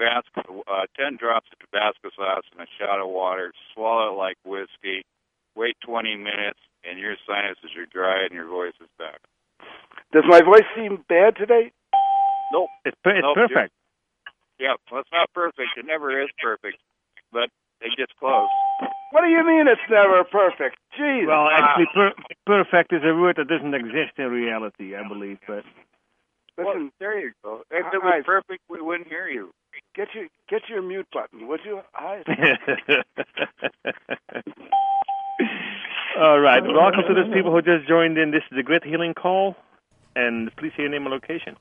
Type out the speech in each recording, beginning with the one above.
Tabasco, 10 drops of Tabasco sauce in a shot of water. Swallow it like whiskey. Wait 20 minutes, and your sinuses are dry and your voice is back. Does my voice seem bad today? Nope. It's perfect. Yeah, well, it's not perfect. It never is perfect, but it gets close. What do you mean it's never perfect? Jeez. Well, actually, perfect is a word that doesn't exist in reality, I believe. But Listen, well, there you go. If it was perfect, we wouldn't hear you. Get your mute button, would you? All right. Welcome to those people who just joined in. This is the Grid Healing Call, and please say your name and location.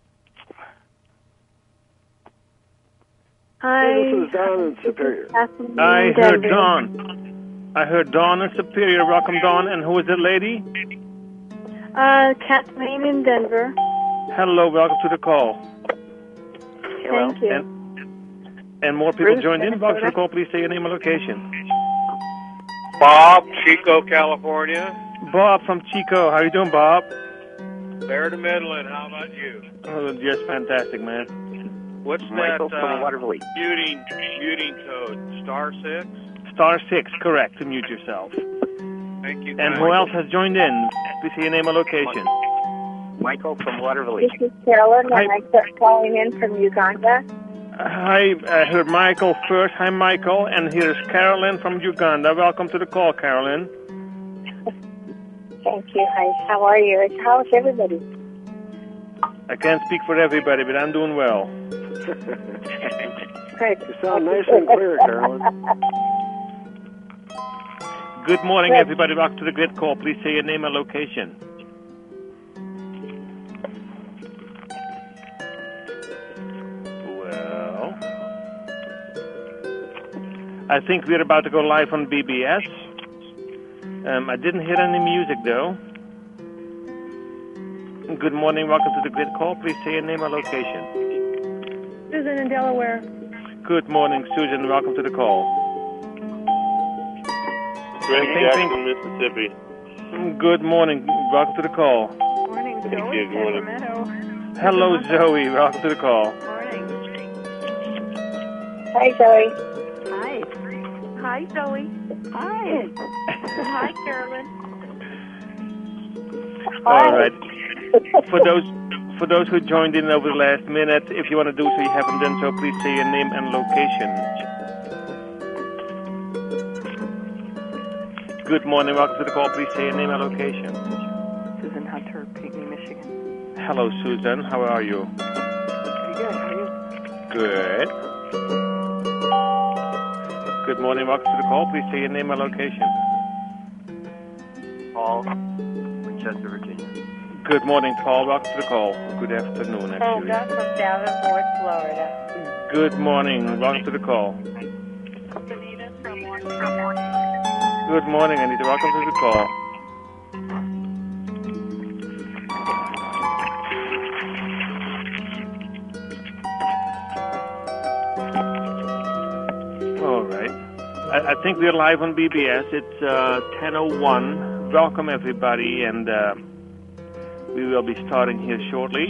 Hi. Hey, this is Don in Superior. I heard Dawn in Superior. Welcome, Dawn. And who is that lady? Kathleen in Denver. Hello. Welcome to the call. Hello. Thank you. And more people joined in. Welcome to the call. Please say your name and location. Bob, Chico, California. Bob from Chico. How are you doing, Bob? Fair to Midland. How about you? Oh, just fantastic, man. What's Michael that from Waterville. muting code? *6? *6, correct, to mute yourself. Thank you. And who else has joined in? Please say your name and location. Michael from Waterville. This is Carolyn, and I'm calling in from Uganda. Hi, I heard Michael first. Hi, Michael. And here's Carolyn from Uganda. Welcome to the call, Carolyn. Thank you. Hi, how are you? How's everybody? I can't speak for everybody, but I'm doing well. Great. You sound nice and clear, Carolyn. Good morning, everybody. Welcome to the Grid Call. Please say your name and location. Well, I think we're about to go live on BBS. I didn't hear any music, though. Good morning. Welcome to the Grid Call. Please say your name and location. Susan in Delaware. Good morning, Susan. Welcome to the call. Greg Jackson, Mississippi. Good morning. Welcome to the call. Morning, Zoe. Good morning. Hello, Zoe. Welcome to the call. Morning. Hi, Zoe. Hi. Hi, Zoe. Hi. Hi, Carolyn. All right. For those who joined in over the last minute, if you want to do so, you haven't done so, please say your name and location. Good morning. Welcome to the call. Please say your name and location. Susan Hunter, Pinckney, Michigan. Hello, Susan. How are you? Pretty good. How are you? Good. Good morning. Welcome to the call. Please say your name and location. Paul, Winchester, Virginia. Good morning, Paul. Welcome to the call. Good afternoon, actually. Olga from Davenport, Florida. Good morning. Welcome to the call. Anita from Washington. Good morning, Anita. Welcome to the call. All right. I think we're live on BBS. It's 10:01. Welcome, everybody, and we will be starting here shortly.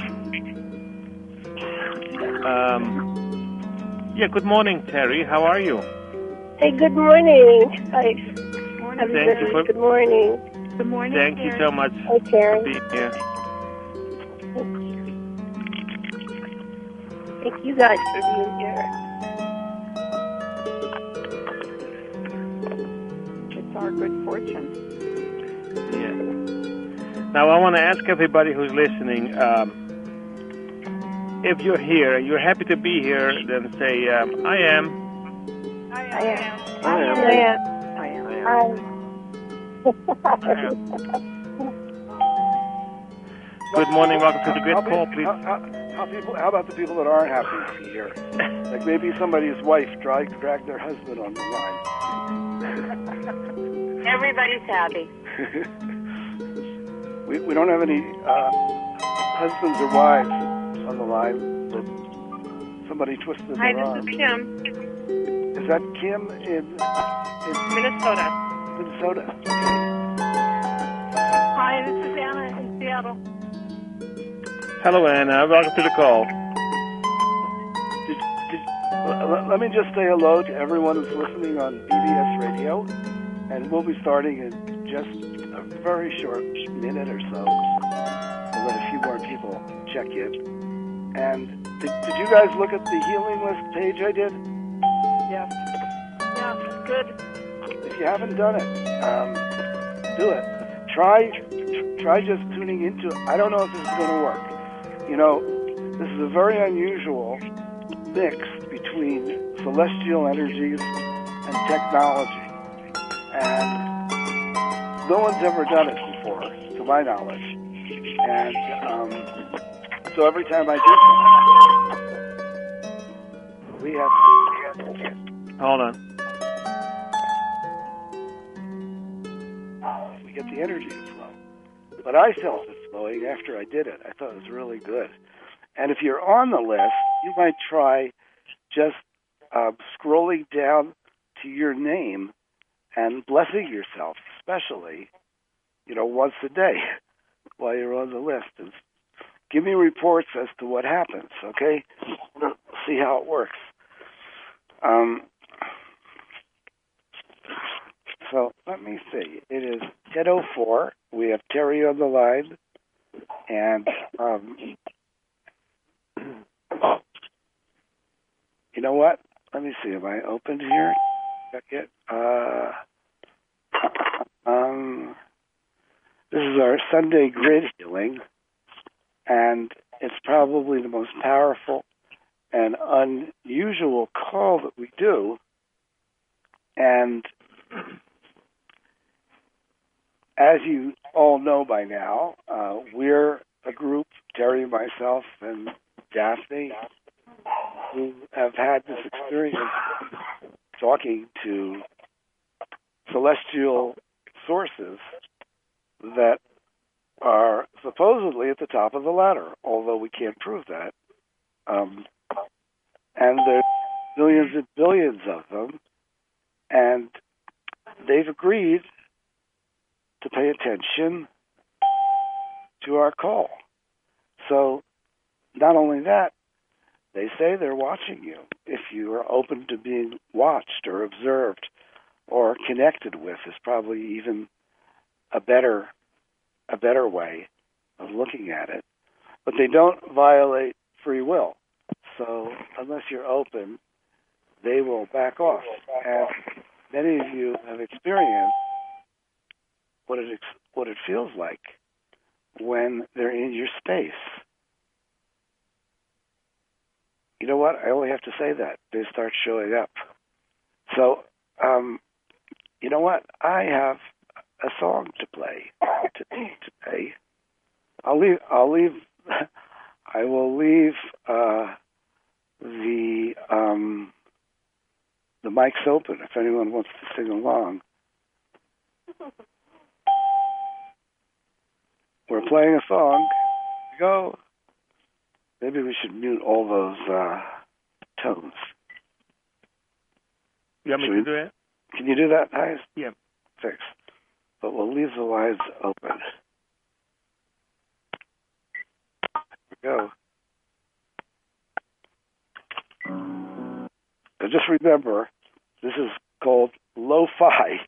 Good morning, Terry. How are you? Hey, good morning. Hi. Morning. Good morning. Good morning, Thank you so much Hi, Karen. for being here. Thank you guys for being here. It's our good fortune. Yeah. Now, I want to ask everybody who's listening, if you're here, you're happy to be here, then say, I am. I am. Good morning. Welcome to the Grid Call, please. How about the people that aren't happy to be here? Like maybe somebody's wife dragged their husband on the line. Everybody's happy. We don't have any husbands or wives on the line, but somebody twisted Hi, their arm. this is Kim. Is that Kim in Minnesota. Minnesota? Hi, this is Anna in Seattle. Hello, Anna. Welcome to the call. Let me just say hello to everyone who's listening on BBS Radio, and we'll be starting in just a very short minute or so. We'll let a few more people check in. And did you guys look at the healing list page I did? Yeah. Yeah, good. If you haven't done it, do it. Try just tuning into it. I don't know if this is going to work. You know, this is a very unusual mix between celestial energies and technology. And no one's ever done it before, to my knowledge. And so every time I do something, we have Hold on. we get the energy to flow. But I felt it flowing after I did it. I thought it was really good. And if you're on the list, you might try just scrolling down to your name and blessing yourself, especially, once a day while you're on the list. And give me reports as to what happens, okay? We'll see how it works. So let me see. It is 10:04. We have Terry on the line. And you know what? Let me see. Am I open here? Check it. This is our Sunday grid healing, and it's probably the most powerful and unusual call that we do. And as you all know by now, we're a group, Terry, myself, and Daphne, who have had this experience talking to celestial sources that are supposedly at the top of the ladder, although we can't prove that. And there's billions and billions of them, and they've agreed to pay attention to our call. So not only that, they say they're watching you. If you are open to being watched or observed or connected with, is probably even a better way of looking at it. But they don't violate free will. So unless you're open, they will back off. And many of you have experienced what it feels like when they're in your space. You know what? I only have to say that. They start showing up. So, you know what? I have a song to play today. I will leave the mics open if anyone wants to sing along. We're playing a song. Here we go. Maybe we should mute all those tones. You want me to do it? Can you do that, Hayes? Yeah. Thanks. But we'll leave the lines open. Here we go. So just remember, this is called lo-fi,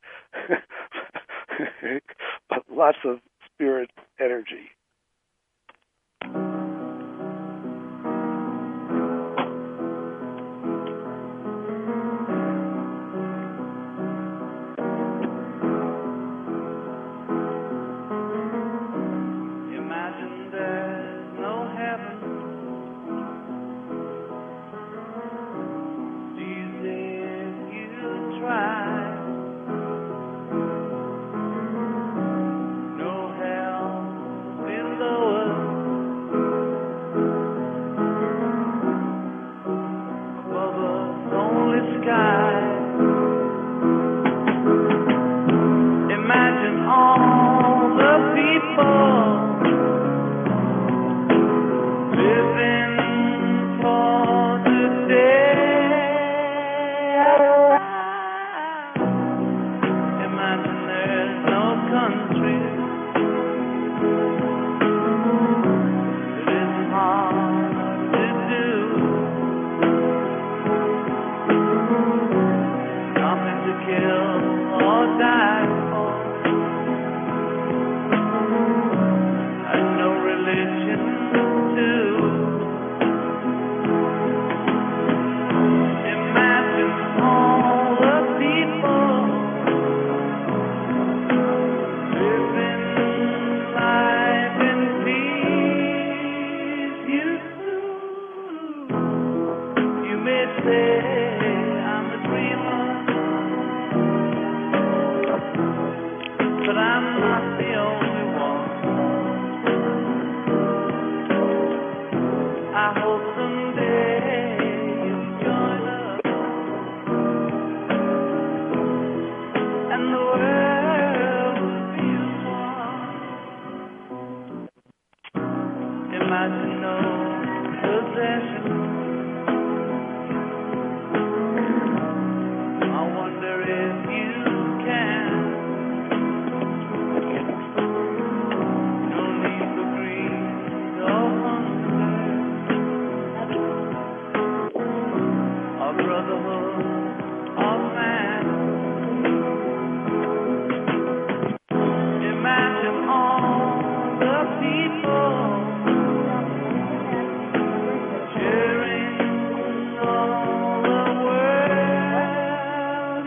but lots of spirit energy. No hell say I'm a dreamer, but I'm not the only one. I hope someday you'll join us, and the world will be as one. Imagine no possession. I wonder if you can. No need for greed or hunger, or brotherhood of man. Imagine all the people sharing all the world.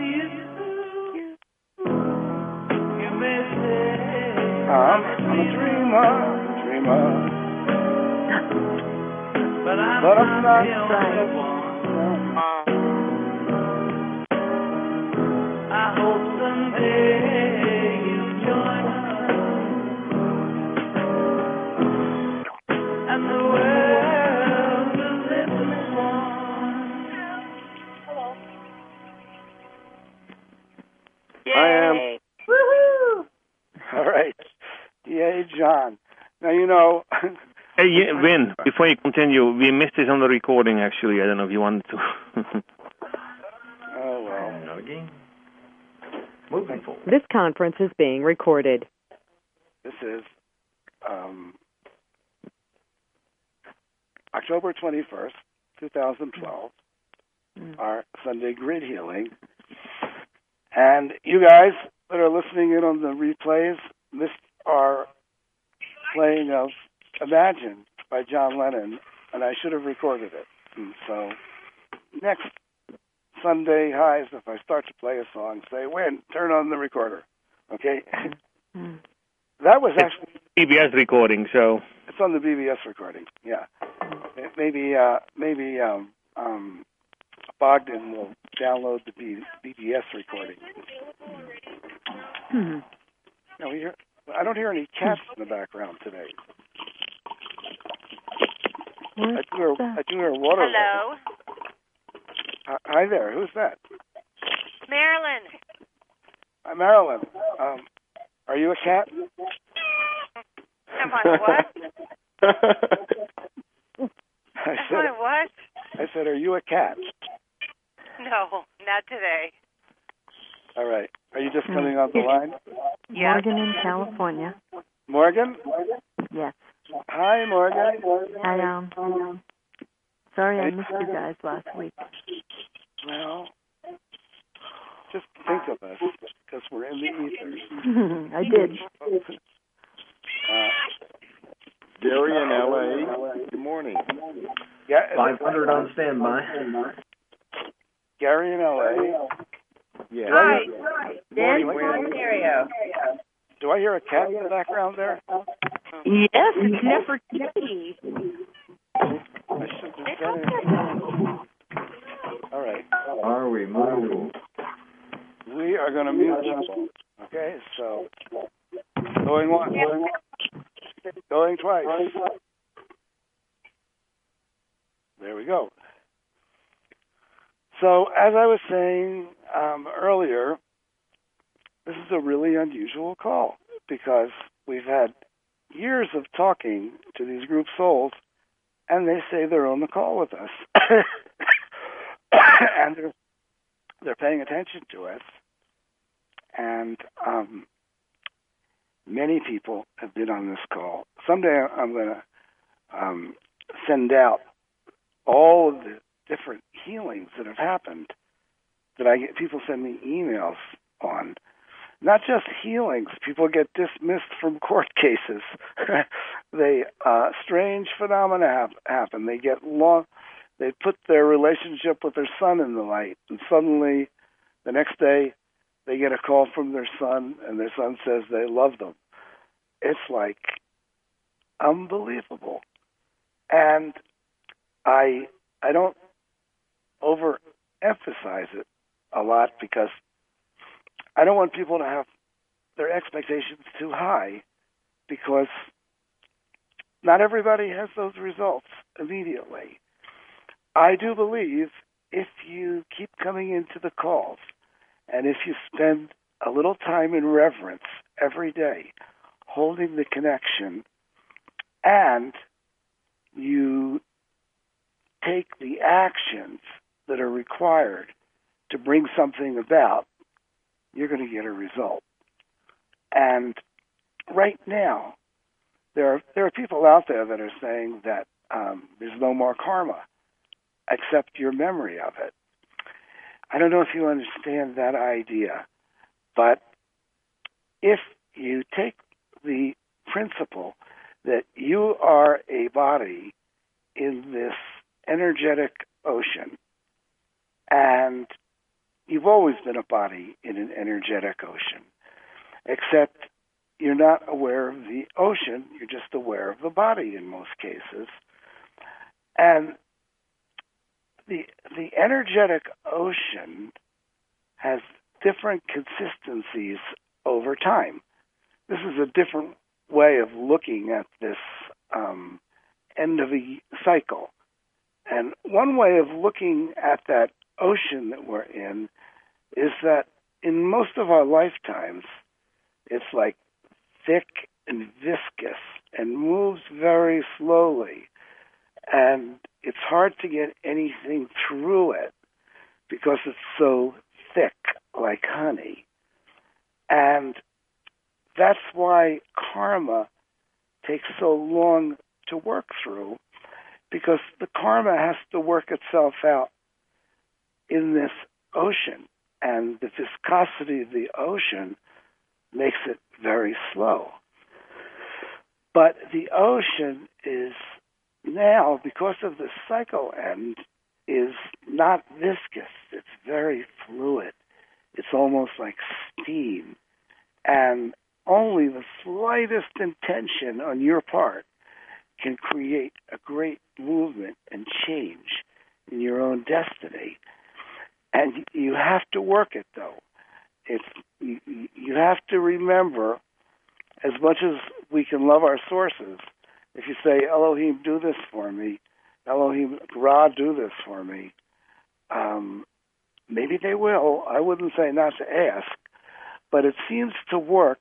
You may say I'm a dreamer, but I'm not the only one. I hope someday you'll join us, and the world will live as one. I am. Woohoo! All right. Yay, John. Now, you know, Hey, Vin, before you continue, we missed this on the recording, actually. I don't know if you wanted to. oh, well. Moving forward. This conference is being recorded. This is October 21st, 2012, our Sunday Grid Healing. And you guys that are listening in on the replays missed our playing of Imagine by John Lennon, and I should have recorded it. And so next Sunday highs, if I start to play a song, say, Win, turn on the recorder. Okay? That was actually PBS recording, so it's on the BBS recording. Yeah, maybe Bogdan will download the BBS recording. No, I don't hear any cats in the background today. I do hear water. Hello. Hi there. Who's that? Marilyn. Hi, Marilyn. Are you a cat? Am I what? I Am I what? I said, are you a cat? No, not today. All right. Are you just coming on the line? Yeah. Morgan in California. Morgan? Yes. Hi, Morgan. Hi, sorry I missed you guys last week. Well, just think of us, because we're in the ethers. I did. Gary in L.A., good morning. Yeah, 500 on standby. Gary in L.A. Yeah. Hi. Dan from Ontario. Do I hear a cat in the background there? Yes, it's Nefertiti. I should have done it. All right. Are we moving? We are going to mute people. Okay, so going once, going twice. There we go. So, as I was saying earlier, this is a really unusual call because we've had years of talking to these group souls, and they say they're on the call with us. And they're paying attention to us. And many people have been on this call. Someday I'm going to send out all of the different healings that have happened that I get. People send me emails on. Not just healings. People get dismissed from court cases. Strange phenomena happen. They get they put their relationship with their son in the light, and suddenly, the next day, they get a call from their son, and their son says they love them. It's like unbelievable. And I don't overemphasize it a lot because I don't want people to have their expectations too high, because not everybody has those results immediately. I do believe if you keep coming into the calls and if you spend a little time in reverence every day, holding the connection, and you take the actions that are required to bring something about, you're going to get a result. And right now, there are people out there that are saying that there's no more karma except your memory of it. I don't know if you understand that idea, but if you take the principle that you are a body in this energetic ocean, and you've always been a body in an energetic ocean, except you're not aware of the ocean, you're just aware of the body in most cases. And the energetic ocean has different consistencies over time. This is a different way of looking at this end of a cycle. And one way of looking at that ocean that we're in is that in most of our lifetimes, it's like thick and viscous and moves very slowly. And it's hard to get anything through it because it's so thick, like honey. And that's why karma takes so long to work through, because the karma has to work itself out in this ocean. And the viscosity of the ocean makes it very slow. But the ocean is now, because of the cycle end, is not viscous. It's very fluid. It's almost like steam. And only the slightest intention on your part can create a great movement and change in your own destiny. And you have to work it, though. You have to remember, as much as we can love our sources, if you say, Elohim, do this for me, Elohim, Ra, do this for me, maybe they will. I wouldn't say not to ask, but it seems to work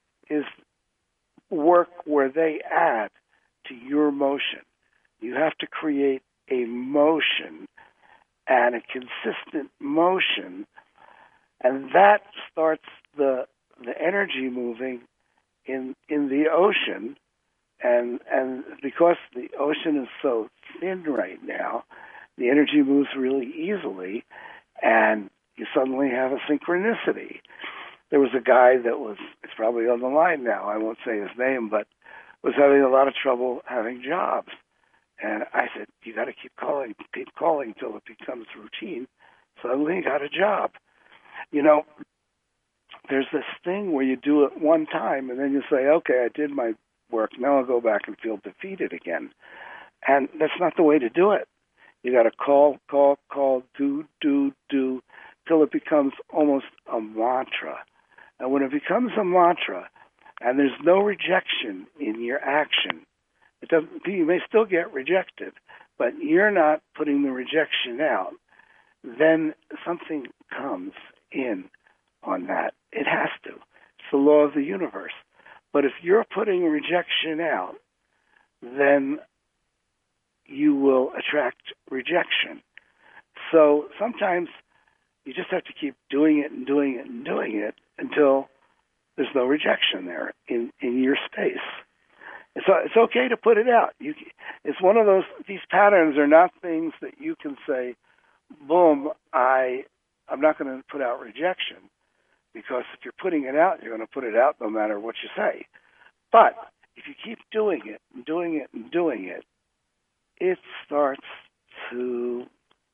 where they add to your motion. You have to create a motion and a consistent motion, and that starts the energy moving in the ocean. And because the ocean is so thin right now, the energy moves really easily, and you suddenly have a synchronicity. There was a guy that it's probably on the line now, I won't say his name, but was having a lot of trouble having jobs. And I said, you got to keep calling until it becomes routine. Suddenly he got a job. You know, there's this thing where you do it one time, and then you say, okay, I did my work, now I'll go back and feel defeated again. And that's not the way to do it. You got to call, do, till it becomes almost a mantra. And when it becomes a mantra, and there's no rejection in your action, you may still get rejected, but you're not putting the rejection out, then something comes in on that. It has to. It's the law of the universe. But if you're putting rejection out, then you will attract rejection. So sometimes you just have to keep doing it and doing it and doing it until there's no rejection there in your space. So it's okay to put it out. It's one of those, these patterns are not things that you can say, boom, I'm not going to put out rejection. Because if you're putting it out, you're going to put it out no matter what you say. But if you keep doing it and doing it and doing it, it starts to,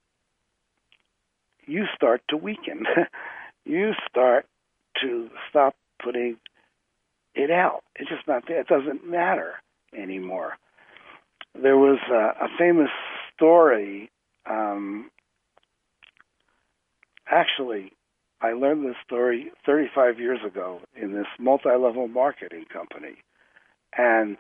you start to weaken. You start to stop putting it out. It's just not there. It doesn't matter anymore. There was a famous story actually, I learned this story 35 years ago in this multi-level marketing company. And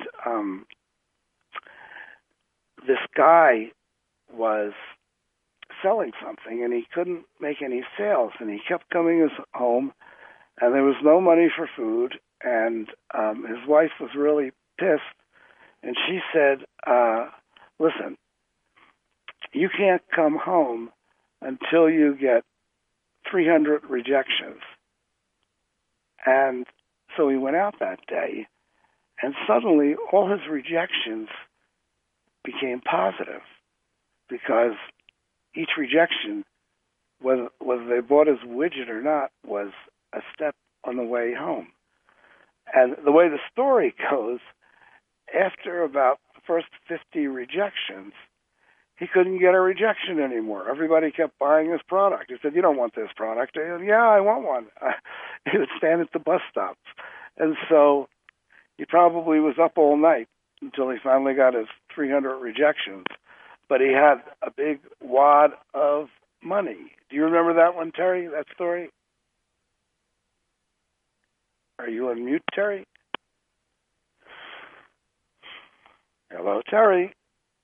this guy was selling something, and he couldn't make any sales, and he kept coming home, and there was no money for food, and his wife was really pissed, and she said, listen, you can't come home until you get 300 rejections. And so he went out that day, and suddenly all his rejections became positive, because each rejection, whether they bought his widget or not, was a step on the way home. And the way the story goes, after about the first 50 rejections, he couldn't get a rejection anymore. Everybody kept buying his product. He said, you don't want this product. He said, yeah, I want one. He would stand at the bus stops. And so he probably was up all night until he finally got his 300 rejections. But he had a big wad of money. Do you remember that one, Terry, that story? Are you on mute, Terry? Hello, Terry.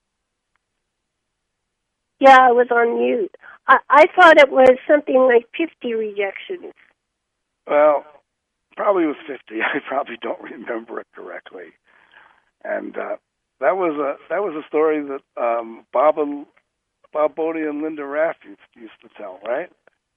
Yeah, I was on mute. I thought it was something like 50 rejections. Well, probably was 50. I probably don't remember it correctly. And that was a story that Bob Bodie and Linda Raff used to tell, right?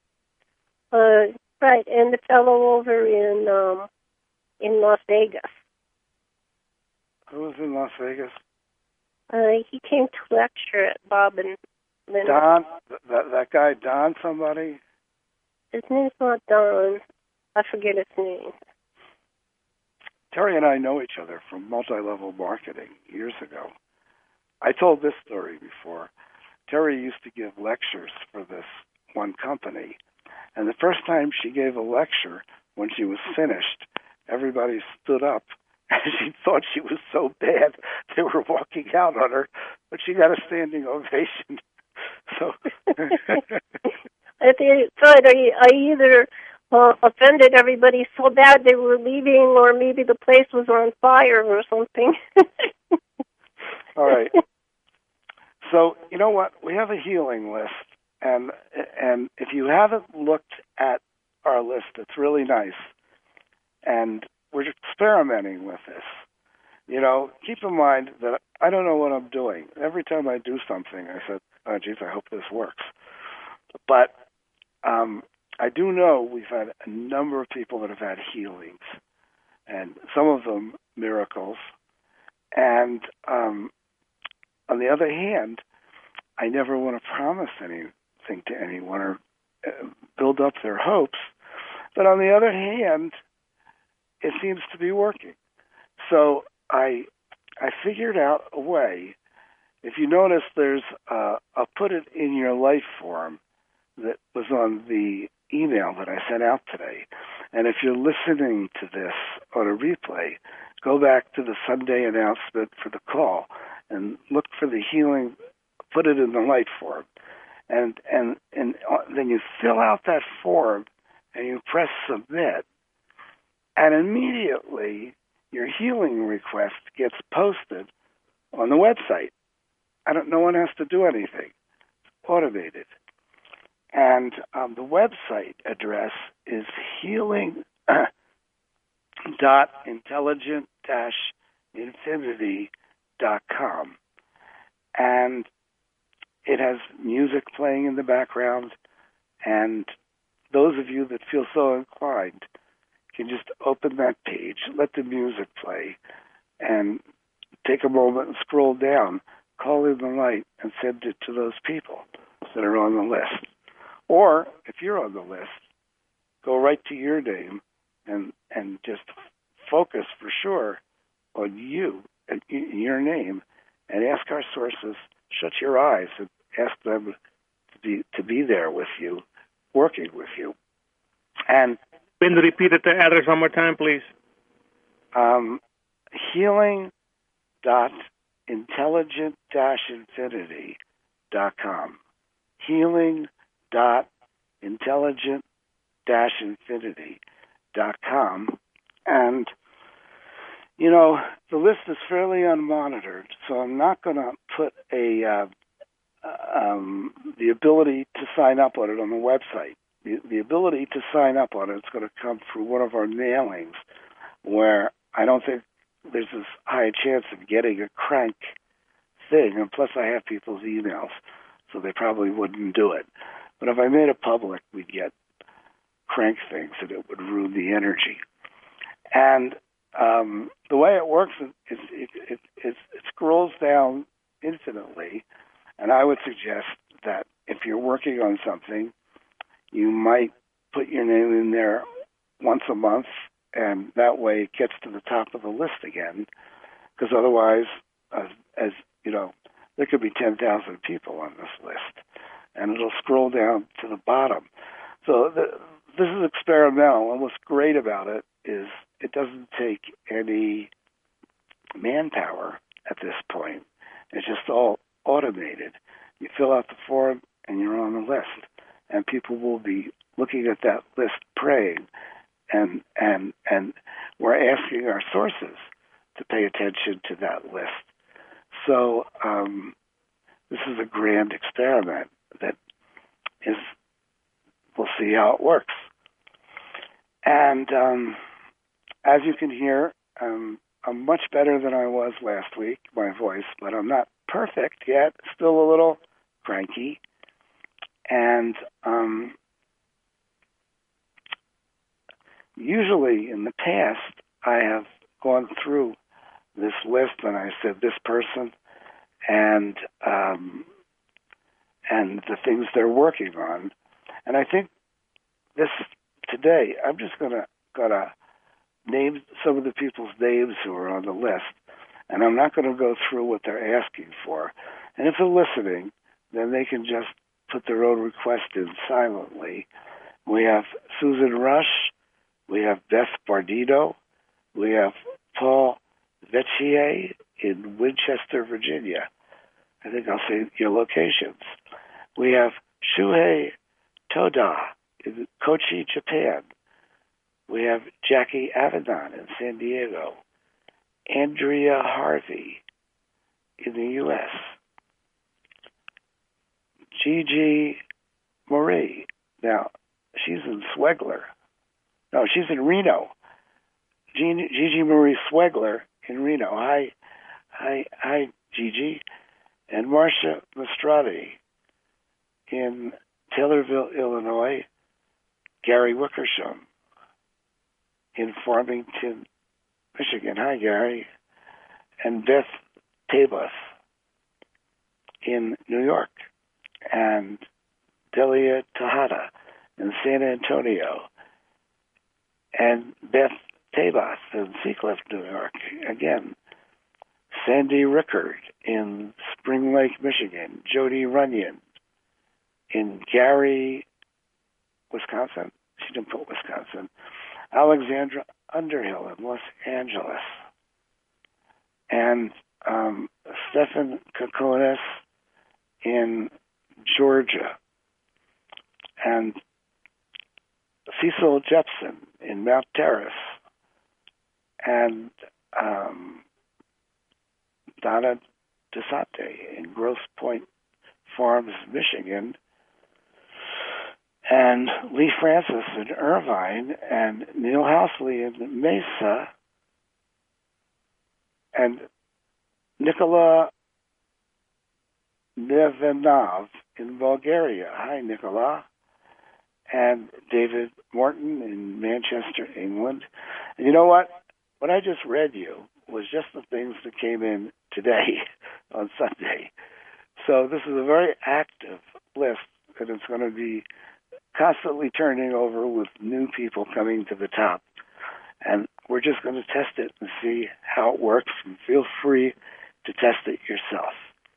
Right, and the fellow over in Las Vegas. Who was in Las Vegas? He came to lecture at Bob and Linda. Don, that guy, Don somebody? His name's not Don. I forget his name. Terry and I know each other from multi-level marketing years ago. I told this story before. Terry used to give lectures for this one company, and the first time she gave a lecture, when she was finished, everybody stood up, and she thought she was so bad they were walking out on her, but she got a standing ovation. So I thought I either offended everybody so bad they were leaving, or maybe the place was on fire or something. All right. So, you know what? We have a healing list, and if you haven't looked at our list, it's really nice. And we're experimenting with this. You know, keep in mind that I don't know what I'm doing. Every time I do something, I said, oh, geez, I hope this works. But I do know we've had a number of people that have had healings, and some of them miracles. And on the other hand, I never want to promise anything to anyone or build up their hopes. But on the other hand, it seems to be working. So I figured out a way. If you notice, there's a put it in your life form that was on the email that I sent out today. And if you're listening to this on a replay, go back to the Sunday announcement for the call and look for the healing, put it in the light form. And then you fill out that form and you press submit, and immediately your healing request gets posted on the website. No one has to do anything. It's automated. And the website address is healing.intelligent-infinity.com. And it has music playing in the background, and those of you that feel so inclined can just open that page, let the music play, and take a moment and scroll down, call in the light, and send it to those people that are on the list. Or, if you're on the list, go right to your name and just focus for sure on you and your name, and ask our sources, shut your eyes and ask them to be there with you, working with you. And can you repeat the address one more time, please? Healing.intelligent-infinity.com. Healing.intelligent-infinity.com. intelligent-infinity.com. And, you know, the list is fairly unmonitored, so I'm not going to put the ability to sign up on it on the website. The ability to sign up on it is going to come through one of our mailings, where I don't think there's as high a chance of getting a crank thing, and plus I have people's emails, so they probably wouldn't do it. But if I made it public, we'd get crank things, and it would ruin the energy. And the way it works is it scrolls down infinitely, and I would suggest that if you're working on something, you might put your name in there once a month, and that way it gets to the top of the list again, because otherwise, as you know, there could be 10,000 people on this list, and it'll scroll down to the bottom. So this is experimental, and what's great about it is it doesn't take any manpower at this point. It's just all automated. You fill out the form, and you're on the list, and people will be looking at that list, praying, and we're asking our sources to pay attention to that list. So this is a grand experiment that is, we'll see how it works. And as you can hear, I'm much better than I was last week, my voice, but I'm not perfect yet, still a little cranky. And usually in the past, I have gone through this list and I said this person and the things they're working on. And I think this today, I'm just gonna name some of the people's names who are on the list, and I'm not going to go through what they're asking for. And if they're listening, then they can just put their own request in silently. We have Susan Rush, we have Beth Bardino, we have Paul Vetier in Winchester, Virginia. I think I'll say your locations. We have Shuhei Toda in Kochi, Japan. We have Jackie Avedon in San Diego. Andrea Harvey in the U.S. Gigi Marie. Now, she's in Swegler. No, she's in Reno. Gigi Marie Swegler in Reno. Hi, Gigi. And Marcia Mastrati in Taylorville, Illinois. Gary Wickersham in Farmington, Michigan. Hi, Gary. And Beth Tabus in New York. And Delia Tejada in San Antonio. And Beth Tabas in Seacliff, New York. Again. Sandy Rickard in Spring Lake, Michigan. Jody Runyon in Gary, Wisconsin. She didn't put Wisconsin. Alexandra Underhill in Los Angeles. And Stephan Kokonis in Georgia. And Cecil Jepson in Mount Terrace. And Donna DeSante in Grosse Pointe Farms, Michigan. And Lee Francis in Irvine, and Neil Housley in Mesa, and Nicola Nevenov in Bulgaria. Hi, Nicola. And David Morton in Manchester, England. And you know what? What I just read you was just the things that came in today on Sunday. So this is a very active list, and it's going to be constantly turning over with new people coming to the top. And we're just going to test it and see how it works, and feel free to test it yourself.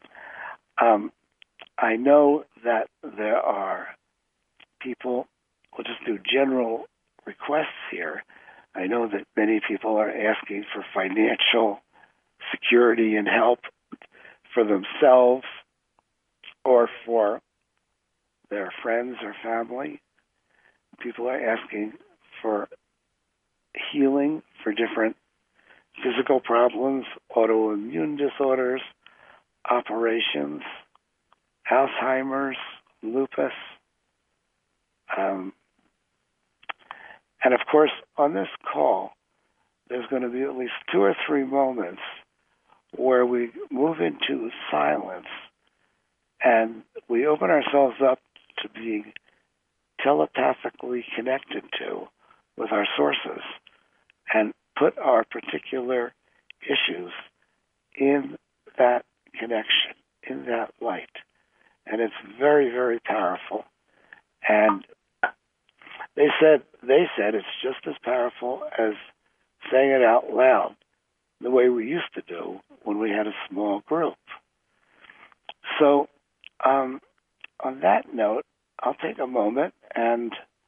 I know that there are people, we'll just do general requests here. I know that many people are asking for financial security and help for themselves or for their friends or family. people are asking for healing for different physical problems, autoimmune disorders, operations, Alzheimer's, lupus. And of course, on this call, there's going to be at least 2 or 3 moments where we move into silence and we open ourselves up to being telepathically connected to with our sources and put our particular issues in that connection, in that light. And it's very, very powerful. And they said it's just as powerful as saying it out loud, the way we used to do when we had a small group. So on that note, I'll take a moment and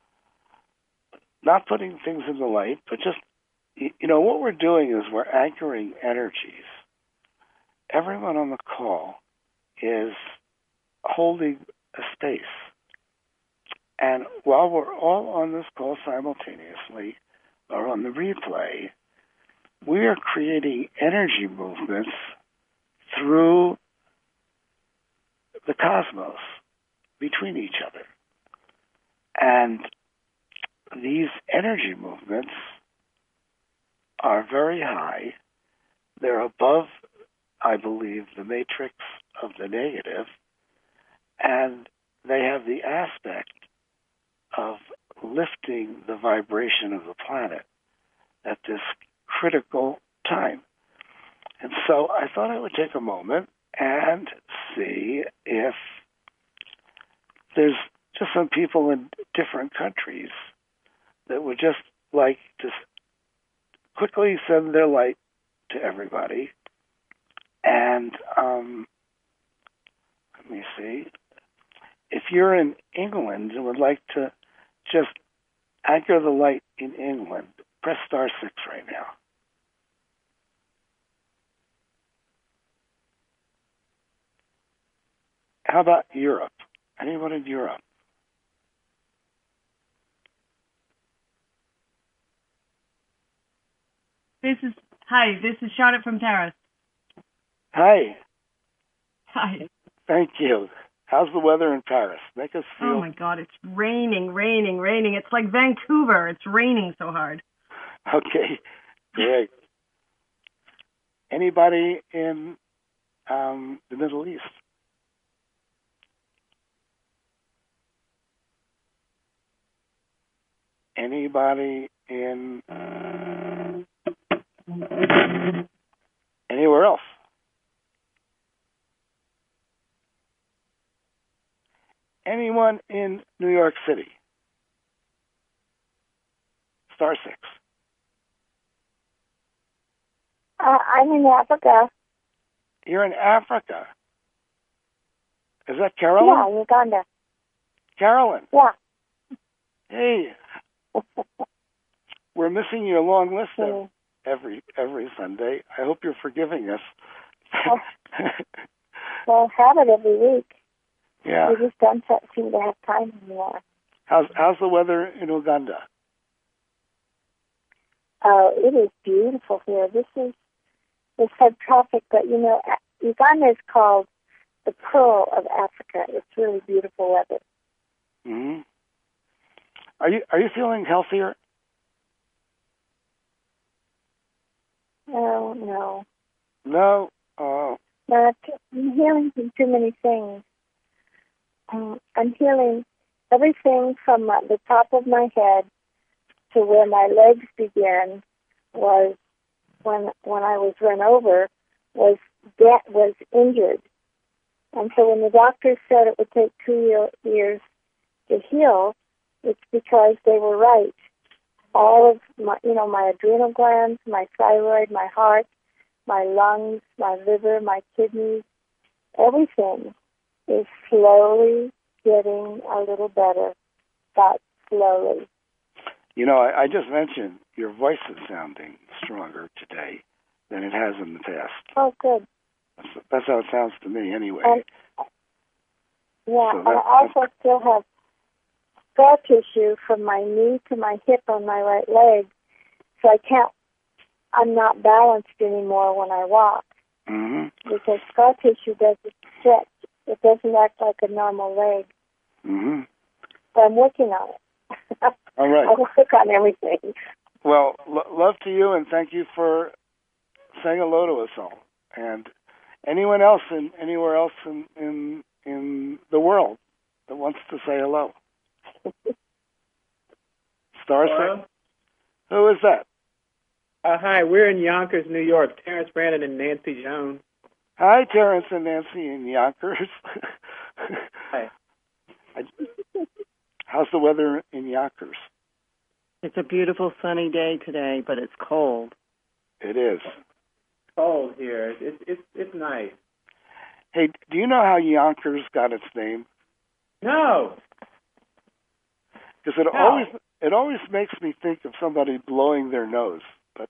not putting things in the light, but just, what we're doing is we're anchoring energies. Everyone on the call is holding a space. And while we're all on this call simultaneously, or on the replay, we are creating energy movements through the cosmos between each other. And these energy movements are very high. They're above, I believe, the matrix of the negative, and they have the aspect of lifting the vibration of the planet at this critical time. And so I thought I would take a moment and see if there's just some people in different countries that would just like to quickly send their light to everybody. And let me see. If you're in England and would like to just anchor the light in England, press *6 right now. How about Europe? Anyone in Europe? This is Charlotte from Paris. Hi. Hi. Thank you. How's the weather in Paris? Make us feel... Oh, my God, it's raining. It's like Vancouver. It's raining so hard. Okay, great. Anybody in the Middle East? Anybody in anywhere else? Anyone in New York City? *6. I'm in Africa. You're in Africa. Is that Carolyn? Yeah, Uganda. Carolyn. Yeah. Hey. We're missing your long list every Sunday. I hope you're forgiving us. Well, have it every week. Yeah. We just don't seem to have time anymore. How's the weather in Uganda? Oh, it is beautiful here. It's subtropic, but Uganda is called the Pearl of Africa. It's really beautiful weather. Mm-hmm. Are you feeling healthier? No. No? Oh. No, I'm healing from too many things. I'm healing everything from the top of my head to where my legs begin was when I was run over was injured. And so when the doctors said it would take 2 years to heal, it's because they were right. All of my adrenal glands, my thyroid, my heart, my lungs, my liver, my kidneys, everything is slowly getting a little better, but slowly. I just mentioned your voice is sounding stronger today than it has in the past. Oh, good. That's how it sounds to me anyway. And I also still have scar tissue from my knee to my hip on my right leg, so I'm not balanced anymore when I walk. Mm-hmm. Because scar tissue doesn't stretch. It doesn't act like a normal leg. Mm-hmm. But I'm working on it. All right. I work on everything. Well, love to you, and thank you for saying hello to us all. And anyone else anywhere else in the world that wants to say hello. Star Hello? Who is that? Hi, we're in Yonkers, New York. Terrence Brandon and Nancy Jones. Hi, Terrence and Nancy in Yonkers. Hi. How's the weather in Yonkers? It's a beautiful sunny day today, but it's cold. It is. Cold here. It's nice. Hey, do you know how Yonkers got its name? No. Because it always makes me think of somebody blowing their nose, but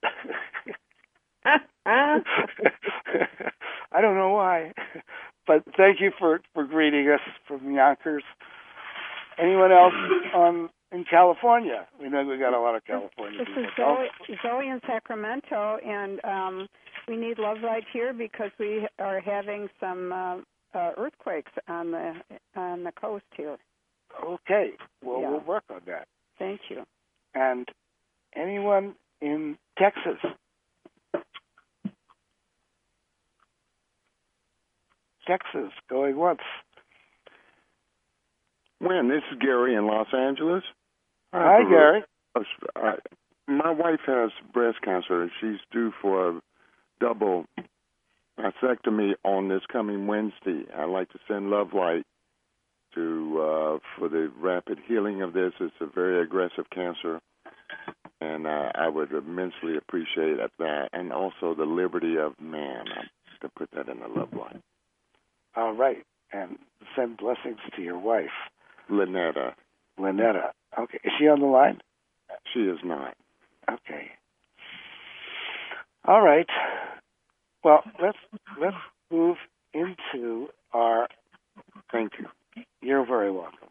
I don't know why. But thank you for greeting us from Yonkers. Anyone else in California? We know we got a lot of California This people. is Zoe in Sacramento, and we need Love Light here because we are having some earthquakes on the coast here. Okay, well, Yeah. we'll work on that. Thank you. And anyone in Texas? Texas, going once. When? This is Gary in Los Angeles. Hi, Gary. My wife has breast cancer, and she's due for a double mastectomy on this coming Wednesday. I'd like to send love light for the rapid healing of this. It's a very aggressive cancer, and I would immensely appreciate that, and also the liberty of man. To put that in the love light. All right, and send blessings to your wife, Lynetta. Okay, is she on the line? She is not. Okay. All right. Well, let's move into our. Thank you. You're very welcome.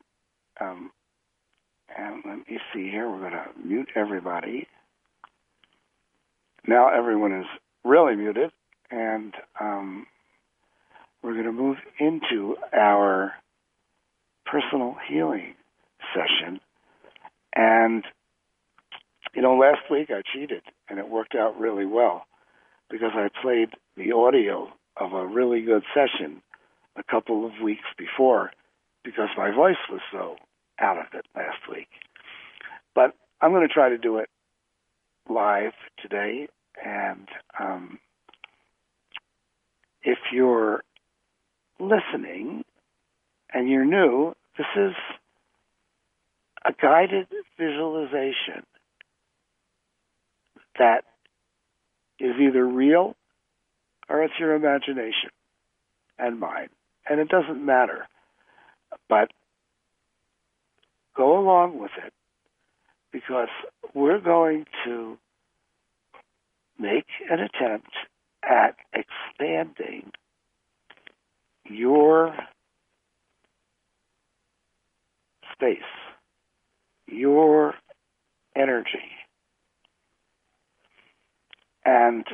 And let me see here. We're going to mute everybody. Now everyone is really muted, and we're going to move into our personal healing session. And, last week I cheated, and it worked out really well because I played the audio of a really good session a couple of weeks before because my voice was so out of it last week. But I'm going to try to do it live today, and if you're listening and you're new, this is a guided visualization that is either real or it's your imagination and mine. And it doesn't matter. But go along with it because we're going to make an attempt at expanding your space, your energy. And,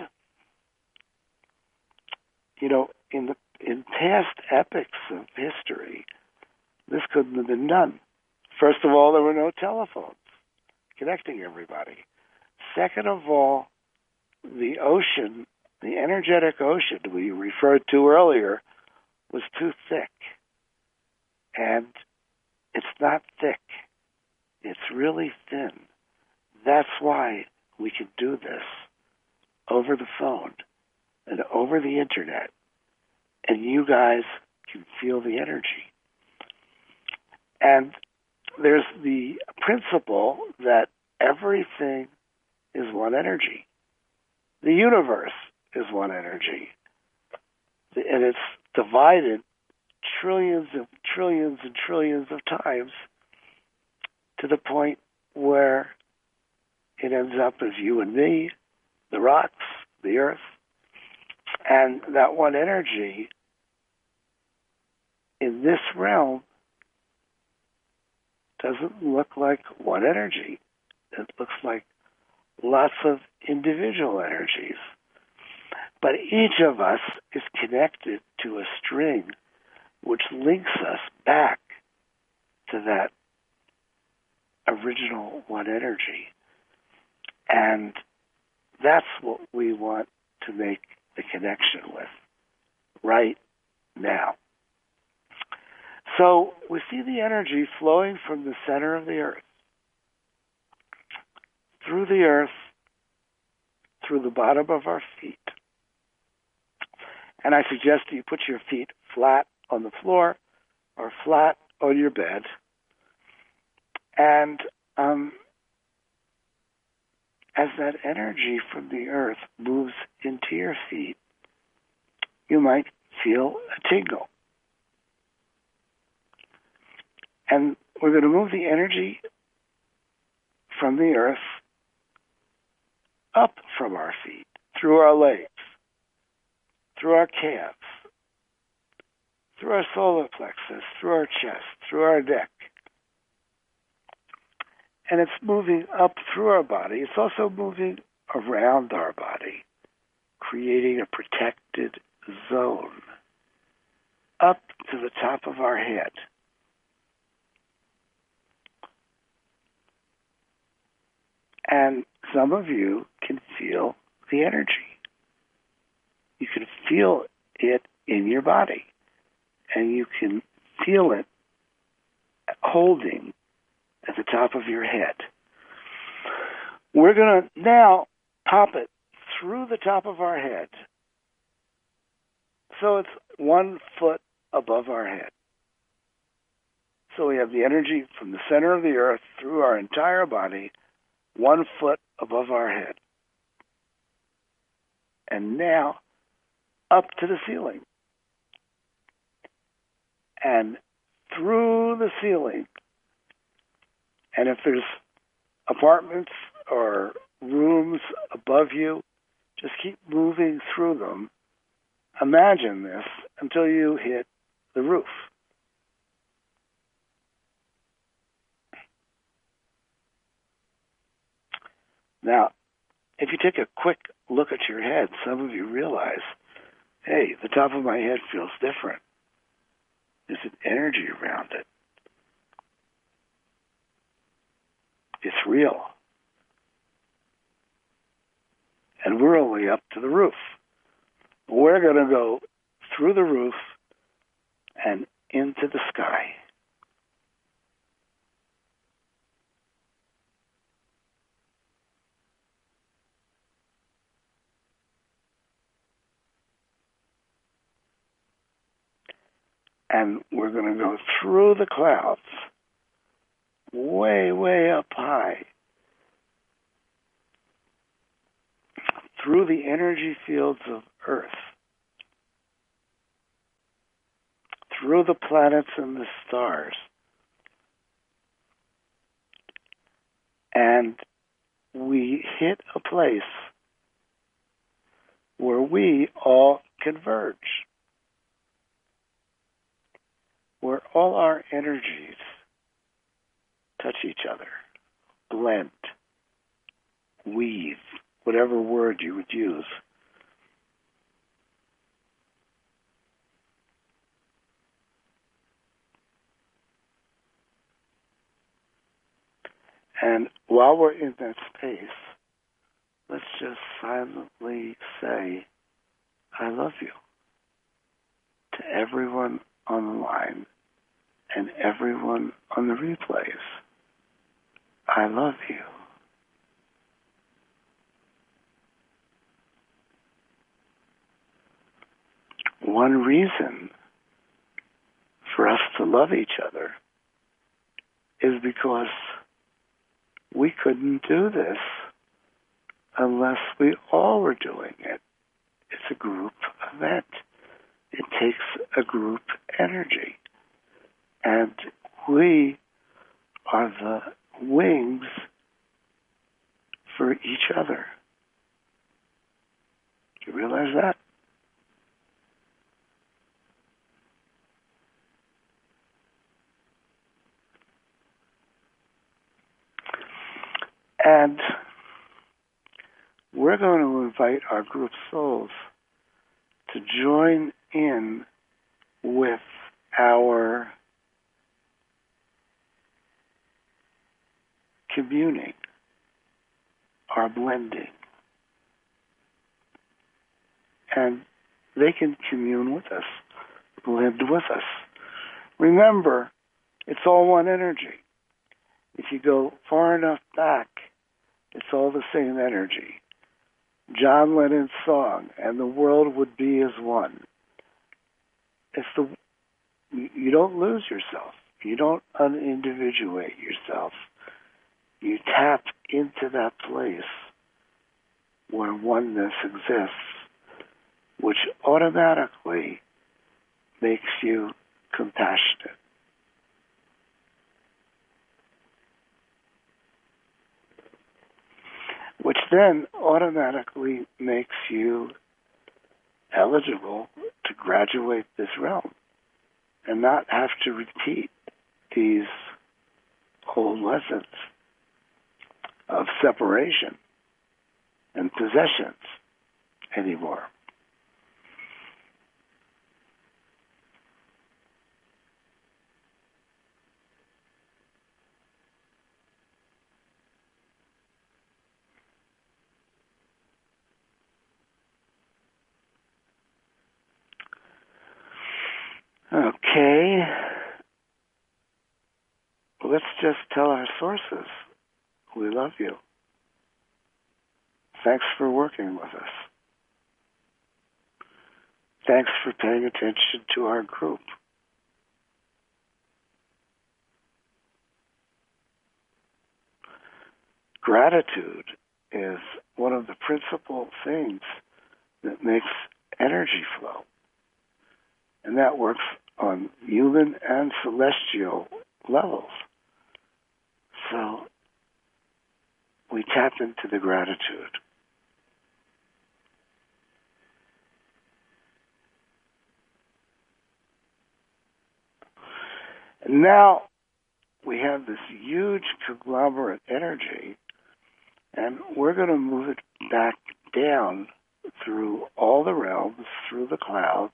in past epochs of history, this couldn't have been done. First of all, there were no telephones connecting everybody. Second of all, the ocean, the energetic ocean we referred to earlier, was too thick. And it's not thick. It's really thin. That's why we can do this over the phone and over the internet. And you guys can feel the energy. And there's the principle that everything is one energy. The universe is one energy. And it's divided trillions and trillions and trillions of times to the point where it ends up as you and me, the rocks, the earth. And that one energy in this realm doesn't look like one energy. It looks like lots of individual energies. But each of us is connected to a string which links us back to that original one energy. And that's what we want to make the connection with right now. So we see the energy flowing from the center of the earth, through the bottom of our feet. And I suggest you put your feet flat on the floor or flat on your bed. And as that energy from the earth moves into your feet, you might feel a tingle. And we're going to move the energy from the earth up from our feet, through our legs, through our calves, through our solar plexus, through our chest, through our neck. And it's moving up through our body. It's also moving around our body, creating a protected zone up to the top of our head. And some of you can feel the energy. You can feel it in your body. And you can feel it holding at the top of your head. We're going to now pop it through the top of our head so it's 1 foot above our head. So we have the energy from the center of the earth through our entire body, 1 foot above our head. And now up to the ceiling. And through the ceiling. And if there's apartments or rooms above you, just keep moving through them. Imagine this until you hit the roof. Now, if you take a quick look at your head, some of you realize, hey, the top of my head feels different. There's an energy around it. It's real. And we're only up to the roof. We're going to go through the roof and into the sky. And we're going to go through the clouds, way, way up high, through the energy fields of Earth, through the planets and the stars. And we hit a place where we all converge, where all our energies touch each other, blend, weave, whatever word you would use. And while we're in that space, let's just silently say, I love you, to everyone on the line and everyone on the replays. I love you. One reason for us to love each other is because we couldn't do this unless we all were doing it. It's a group event. It takes a group energy. And we are the wings for each other. Do you realize that? And we're going to invite our group souls to join in with our communing, our blending. And they can commune with us, blend with us. Remember, it's all one energy. If you go far enough back, it's all the same energy. John Lennon's song, "And the world would be as one." You don't lose yourself. You don't unindividuate yourself. You tap into that place where oneness exists, which automatically makes you compassionate. Which then automatically makes you eligible to graduate this realm and not have to repeat these old lessons of separation and possessions anymore. Okay. Let's just tell our sources we love you. Thanks for working with us. Thanks for paying attention to our group. Gratitude is one of the principal things that makes energy flow. And that works on human and celestial levels. So we tap into the gratitude. And now we have this huge conglomerate energy, and we're going to move it back down through all the realms, through the clouds.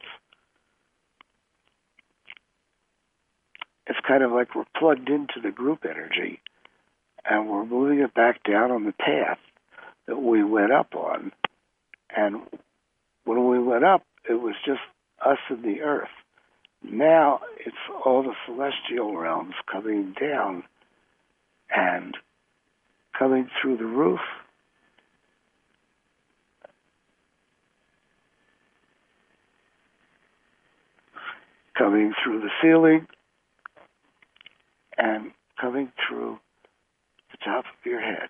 It's kind of like we're plugged into the group energy, and we're moving it back down on the path that we went up on. And when we went up, it was just us and the earth. Now it's all the celestial realms coming down and coming through the roof, coming through the ceiling, and coming through the top of your head.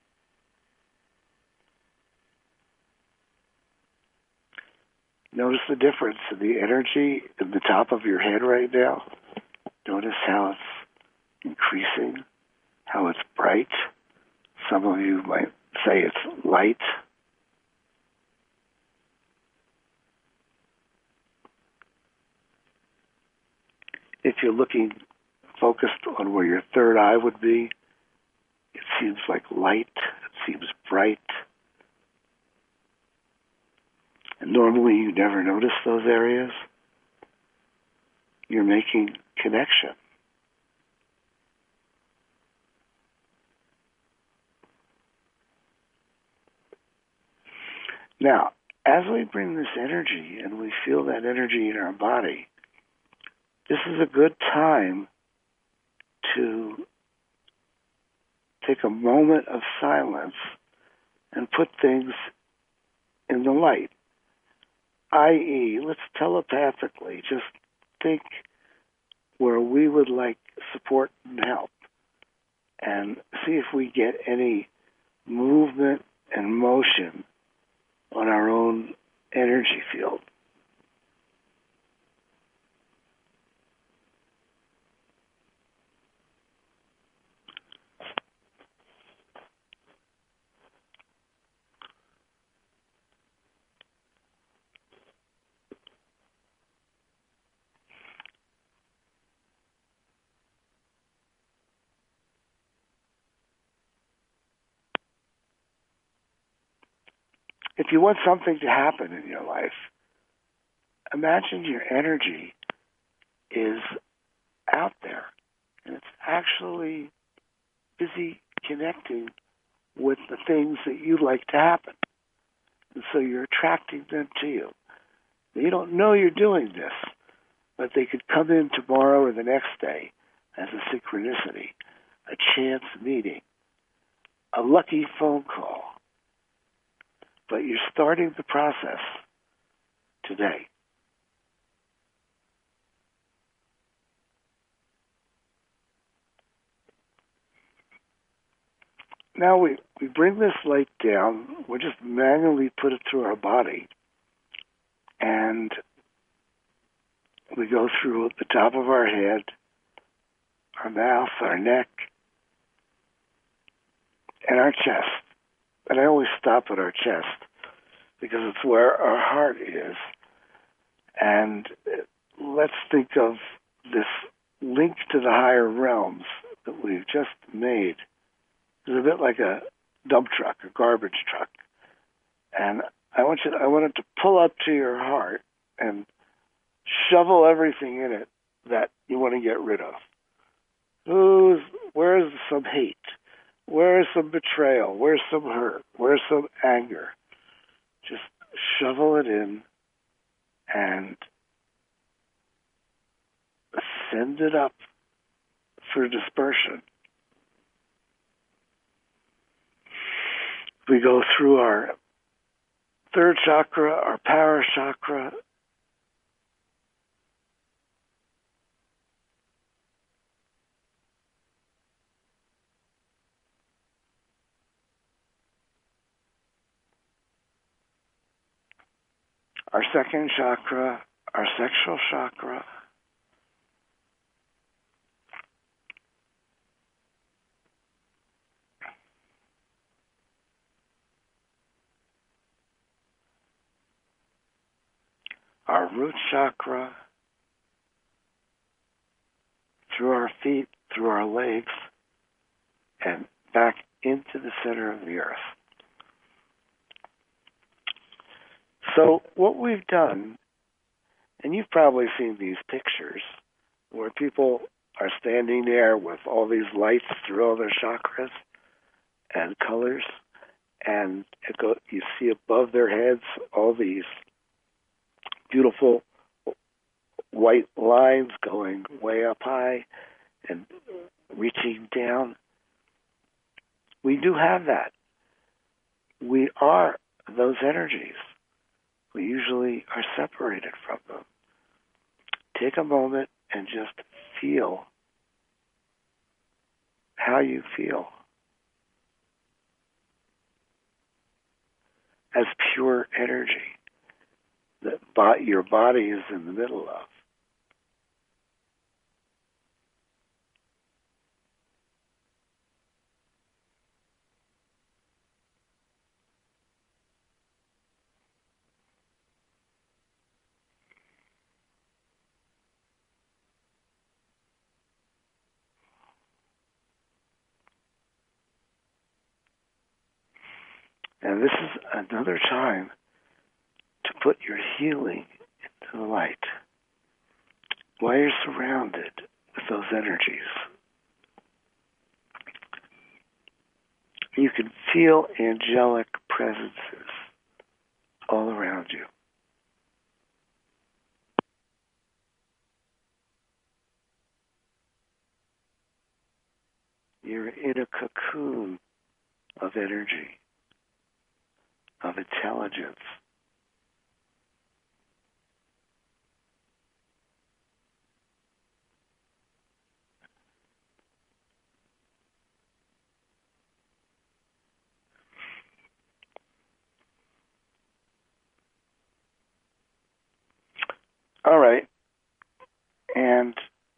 Notice the difference in the energy in the top of your head right now. Notice how it's increasing, how it's bright. Some of you might say it's light. If you're looking focused on where your third eye would be, it seems like light, it seems bright. And normally you never notice those areas. You're making connection. Now, as we bring this energy and we feel that energy in our body, this is a good time to take a moment of silence and put things in the light. I.e., let's telepathically just think where we would like support and help and see if we get any movement and motion on our own energy field. if you want something to happen in your life, imagine your energy is out there and it's actually busy connecting with the things that you'd like to happen. And so you're attracting them to you. You don't know you're doing this, but they could come in tomorrow or the next day as a synchronicity, a chance meeting, a lucky phone call. But you're starting the process today. Now we bring this light down, we just manually put it through our body, and we go through the top of our head, our mouth, our neck, and our chest. And I always stop at our chest because it's where our heart is. And let's think of this link to the higher realms that we've just made. It's a bit like a dump truck, a garbage truck. And I want it to pull up to your heart and shovel everything in it that you want to get rid of. Where's some hate? Where's some betrayal? Where's some hurt? Where's some anger? Just shovel it in and send it up for dispersion. We go through our third chakra, our power chakra, our second chakra, our sexual chakra, our root chakra, through our feet, through our legs, and back into the center of the earth. So what we've done, and you've probably seen these pictures, where people are standing there with all these lights through all their chakras and colors, and you see above their heads all these beautiful white lines going way up high and reaching down. We do have that. We are those energies. We usually are separated from them. Take a moment and just feel how you feel as pure energy that your body is in the middle of. And this is another time to put your healing into the light while you're surrounded with those energies. You can feel angelic presences all around you. You're in a cocoon of energy, of intelligence. All right, and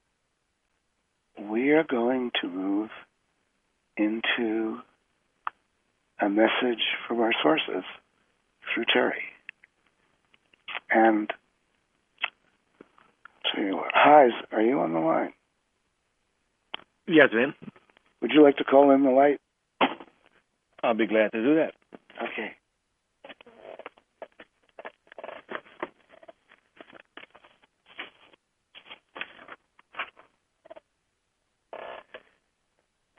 we are going to move into a message from our sources through Terry. And tell you what, Hi, are you on the line? Yes, Vin. Would you like to call in the light? I'll be glad to do that. Okay.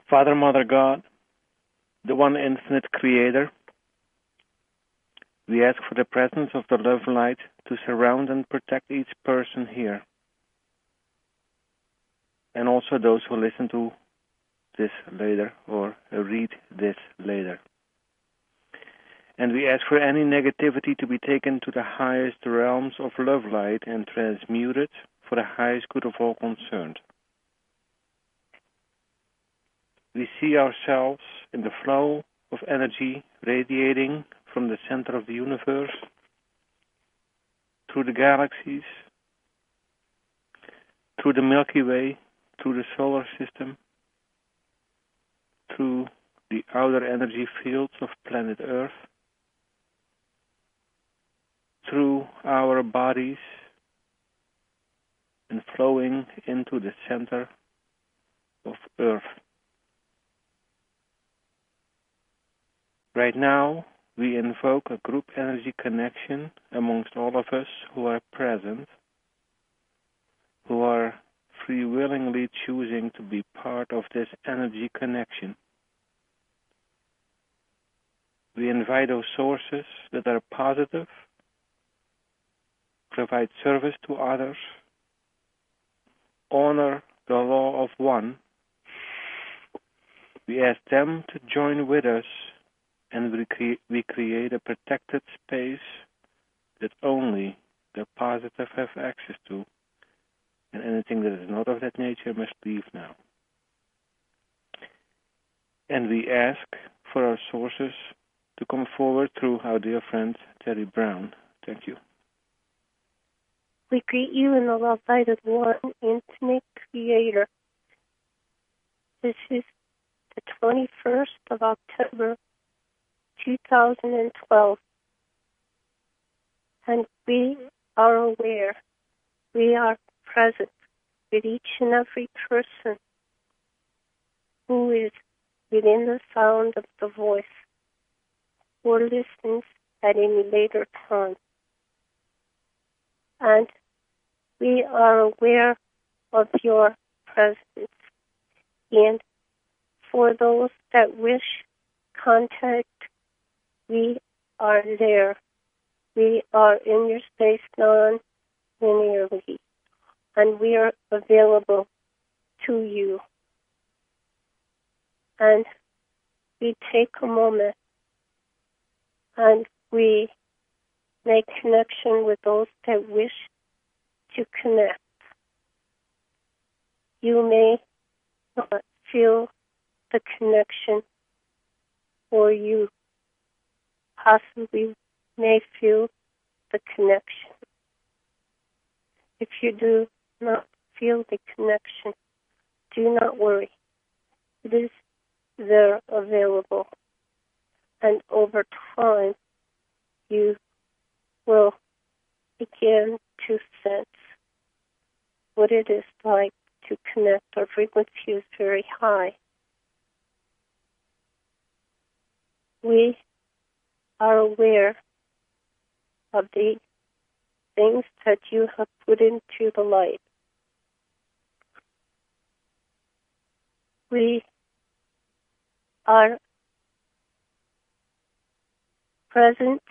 Father, Mother, God, the one infinite creator, we ask for the presence of the love light to surround and protect each person here, and also those who listen to this later or read this later. And we ask for any negativity to be taken to the highest realms of love light and transmuted for the highest good of all concerned. We see ourselves in the flow of energy radiating from the center of the universe through the galaxies, through the Milky Way, through the solar system, through the outer energy fields of planet Earth, through our bodies, and flowing into the center of Earth. Right now, we invoke a group energy connection amongst all of us who are present, who are free willingly choosing to be part of this energy connection. We invite those sources that are positive, provide service to others, honor the law of one. We ask them to join with us, and we create a protected space that only the positive have access to, and anything that is not of that nature must leave now. And we ask for our sources to come forward through our dear friend Terry Brown. Thank you. We greet you in the love light of one infinite creator. This is the 21st of October, 2012. And we are aware, we are present with each and every person who is within the sound of the voice or listens at any later time. And we are aware of your presence. And for those that wish contact, we are there. We are in your space non-linearly, and we are available to you. And we take a moment and we make connection with those that wish to connect. You may not feel the connection, or you possibly may feel the connection. If you do not feel the connection, do not worry. It is there available. And over time, you will begin to sense what it is like to connect. Our frequency is very high. We are aware of the things that you have put into the light. We are present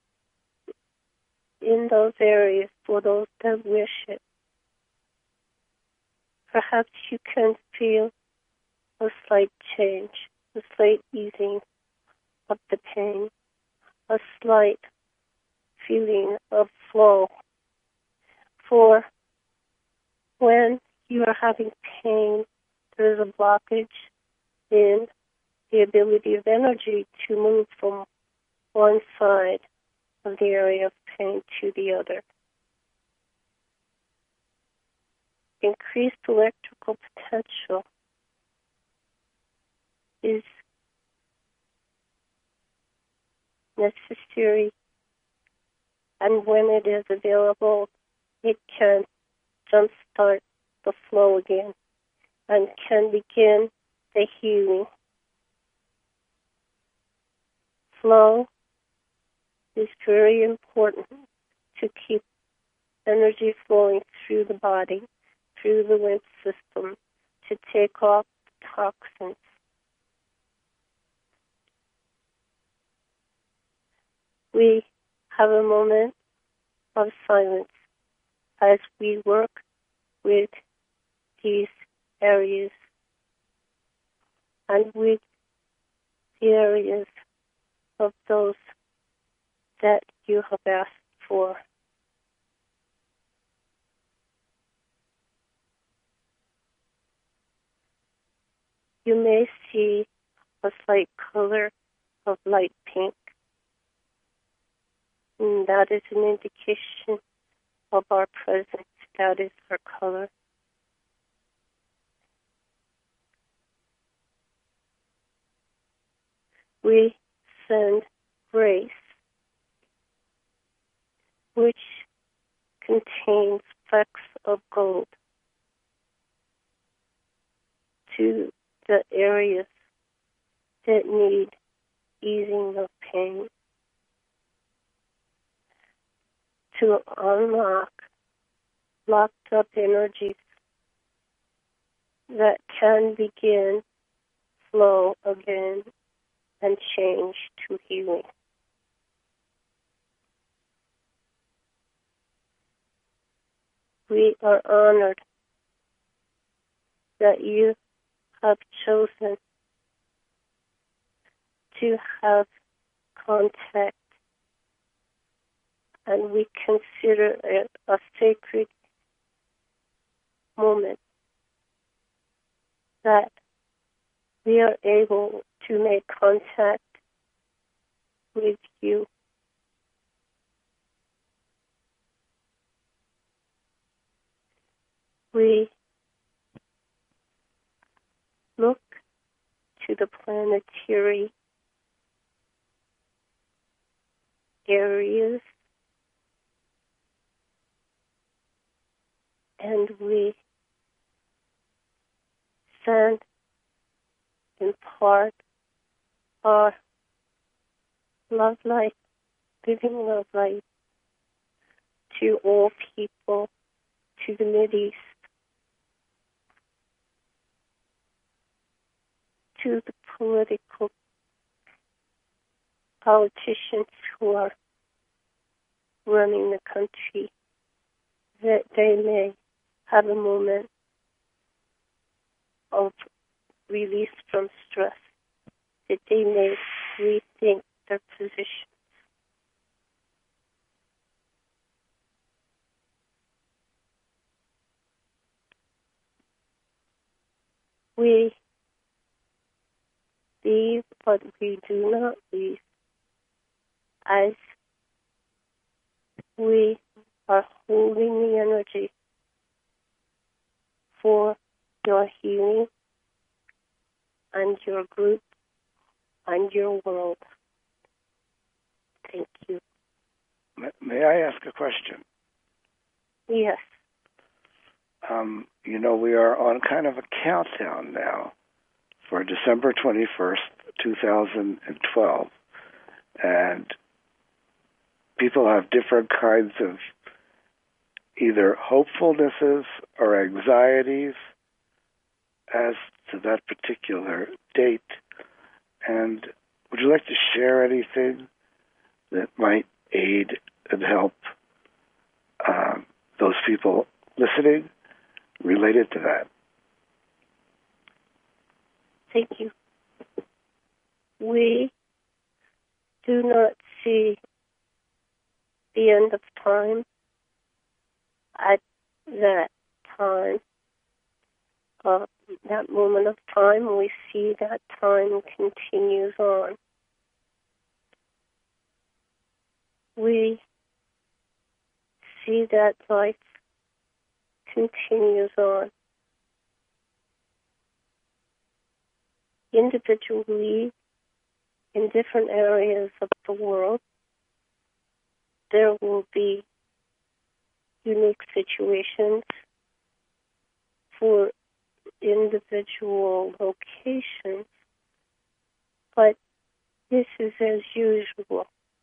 in those areas for those that wish it. Perhaps you can feel a slight change, a slight easing of the pain, a slight feeling of flow. For when you are having pain, there is a blockage in the ability of energy to move from one side of the area of pain to the other. Increased electrical potential is necessary, and when it is available, it can jumpstart the flow again and can begin the healing. Flow is very important to keep energy flowing through the body, through the lymph system, to take off the toxins we have a moment of silence as we work with these areas and with the areas of those that you have asked for. You may see a slight color of light pink, and that is an indication of our presence. That is our color. We send grace, which contains flecks of gold, to the areas that need easing of pain, to unlock locked up energies that can begin, flow again, and change to healing. We are honored that you have chosen to have contact, and we consider it a sacred moment that we are able to make contact with you. We look to the planetary areas and we send in part our love light, giving love light to all people, to the Mideast, to the political politicians who are running the country, that they may have a moment of release from stress, that they may rethink their position. We leave, but we do not leave, as we are holding the energy for your healing and your group and your world. Thank you. May I ask a question? Yes. We are on kind of a countdown now for December 21st, 2012. And people have different kinds of either hopefulnesses or anxieties as to that particular date. And would you like to share anything that might aid and help those people listening related to that? Thank you. We do not see the end of time at that time, that moment of time. We see that time continues on. We see that life continues on. Individually, in different areas of the world, there will be unique situations for individual locations, but this is as usual.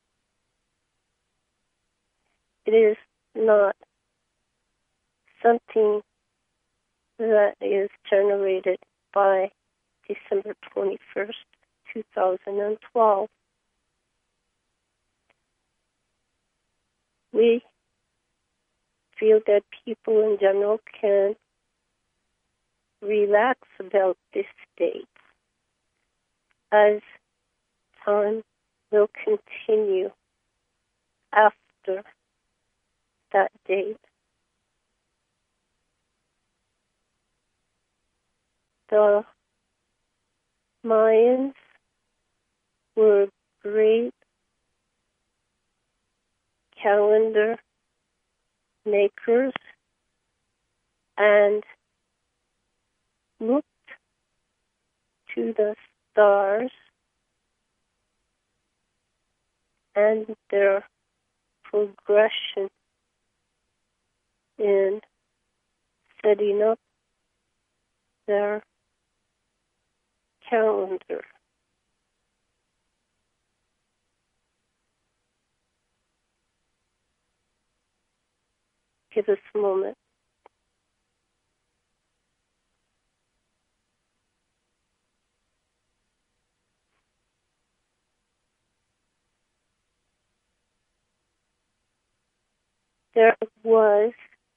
It is not something that is generated by December 21st, 2012. we feel that people in general can relax about this date as time will continue after that date. The Mayans were great calendar makers and looked to the stars and their progression in setting up their calendar. Give us a moment. There was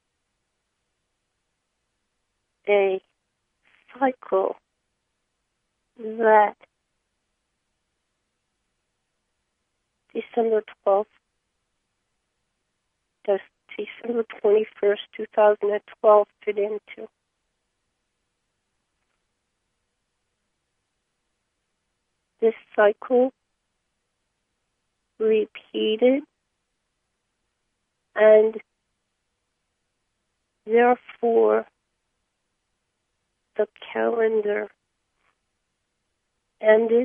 a cycle that December 12th, that's December 21st, 2012 fit into. This cycle repeated, and therefore the calendar ended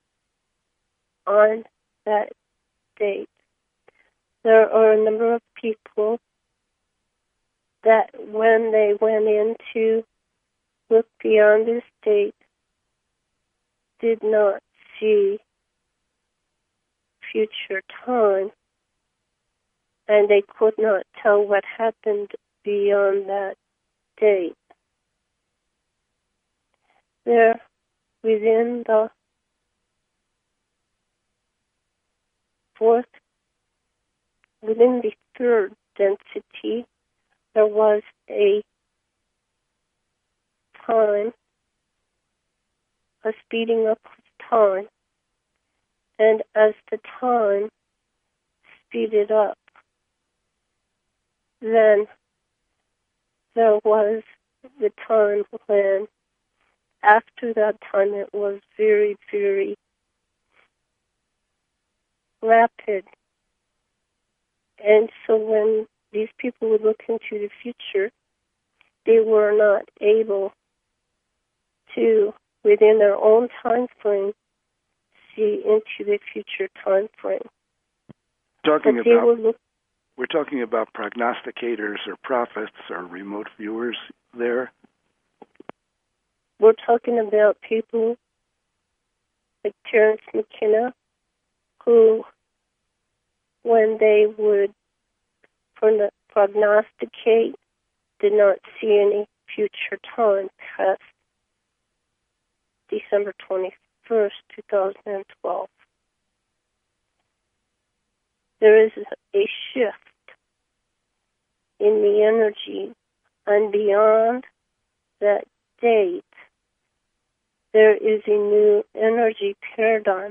on that date. There are a number of people that when they went in to look beyond this date did not see future time, and they could not tell what happened beyond that date. There, within the third density, there was a time, a speeding up of time, and as the time speeded up, then there was the time when, after that time, it was very, very rapid. And so when these people would look into the future, they were not able to, within their own time frame, see into the future time frame. We're talking about prognosticators or prophets or remote viewers there. We're talking about people like Terence McKenna, who, when they would prognosticate, did not see any future time past December 21st, 2012. There is a shift in the energy, and beyond that date, there is a new energy paradigm.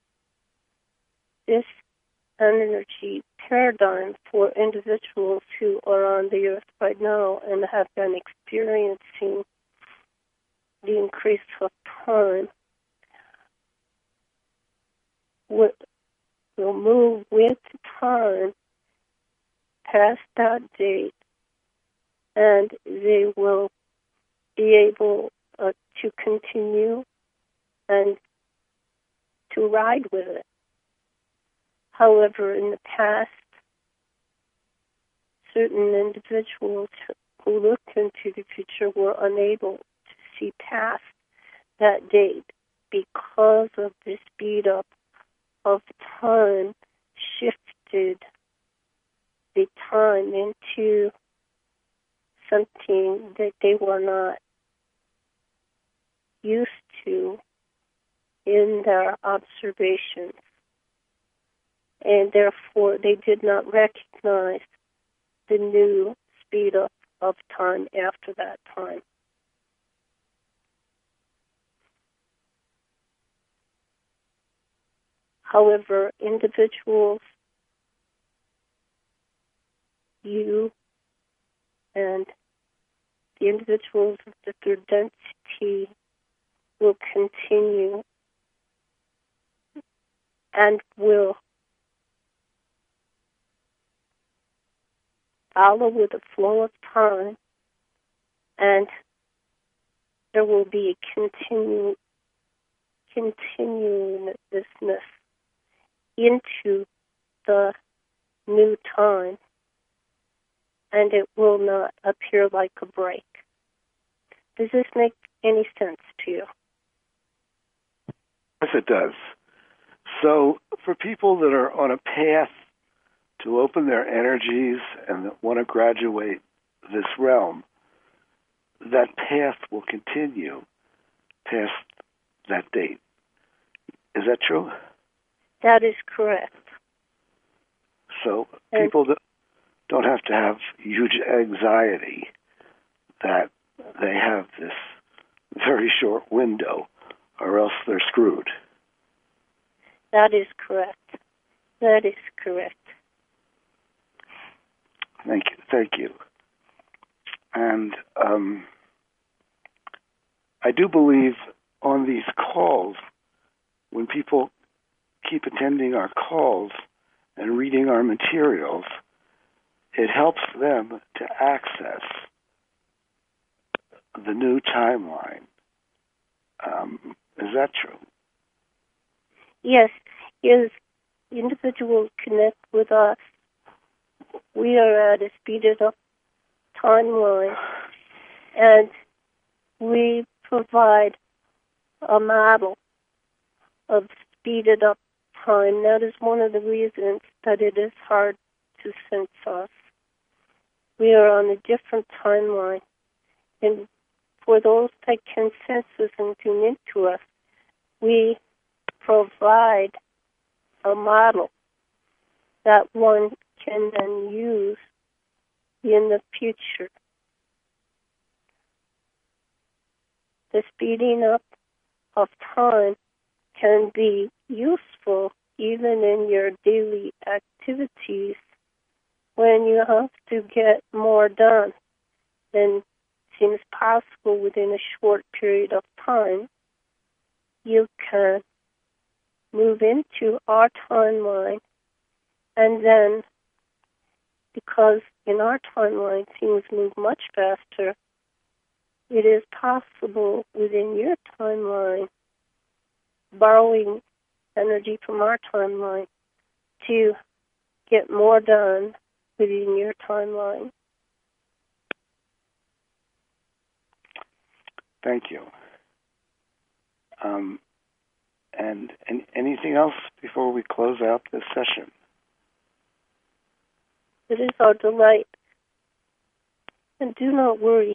This energy paradigm for individuals who are on the earth right now and have been experiencing the increase of time will move with time past that date, and they will be able to continue and to ride with it. However, in the past, certain individuals who looked into the future were unable to see past that date because of the speed up of time shifted the time into something that they were not used to in their observations. and therefore they did not recognize the new speed up of time after that time. However, individuals, you and the individuals of the third density will continue and will follow with the flow of time, and there will be a continuousness into the new time, and it will not appear like a break. Does this make any sense to you? Yes, it does. So for people that are on a path to open their energies and that want to graduate this realm, that path will continue past that date. Is that true? That is correct. So people that don't have to have huge anxiety that they have this very short window, or else they're screwed. That is correct. That is correct. Thank you. Thank you. And I do believe on these calls, when people keep attending our calls and reading our materials, it helps them to access the new timeline. Is that true? Yes. As individuals connect with us, we are at a speeded up timeline, and we provide a model of speeded up time. That is one of the reasons that it is hard to sense us. We are on a different timeline, and for those that can sense us and tune into us, we provide a model that one can then use in the future. The speeding up of time can be useful even in your daily activities when you have to get more done than seems possible within a short period of time. You can move into our timeline, and then, because in our timeline things move much faster, it is possible within your timeline, borrowing energy from our timeline, to get more done within your timeline. Thank you. And anything else before we close out this session? It is our delight. And do not worry.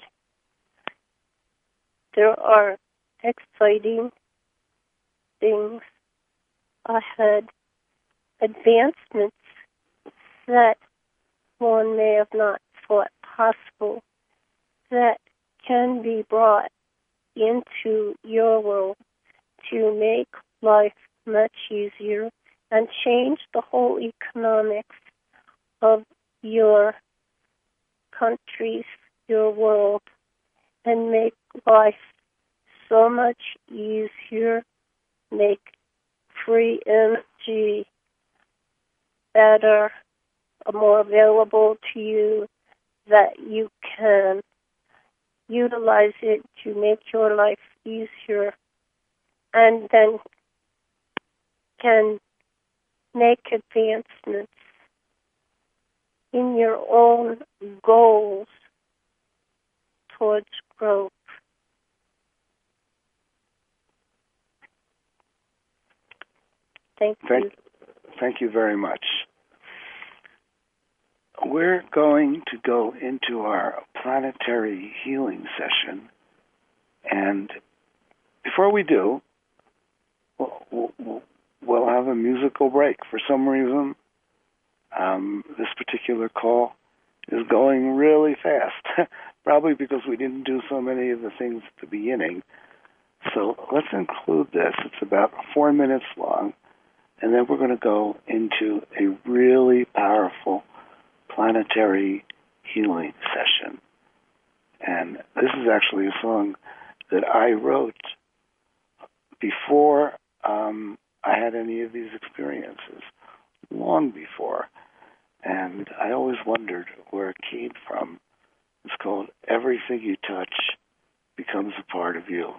There are exciting things ahead, advancements that one may have not thought possible that can be brought into your world to make life much easier and change the whole economics of your countries, your world, and make life so much easier, make free energy better, more available to you, that you can utilize it to make your life easier, and then can make advancements in your own goals towards growth. Thank you. Thank you very much. We're going to go into our planetary healing session, and before we do, we'll have a music go break. For some reason, this particular call is going really fast, probably because we didn't do so many of the things at the beginning. So let's include this. It's about 4 minutes long, and then we're going to go into a really powerful planetary healing session. And this is actually a song that I wrote before I had any of these experiences, long before. And I always wondered where it came from. It's called Everything You Touch Becomes a Part of You.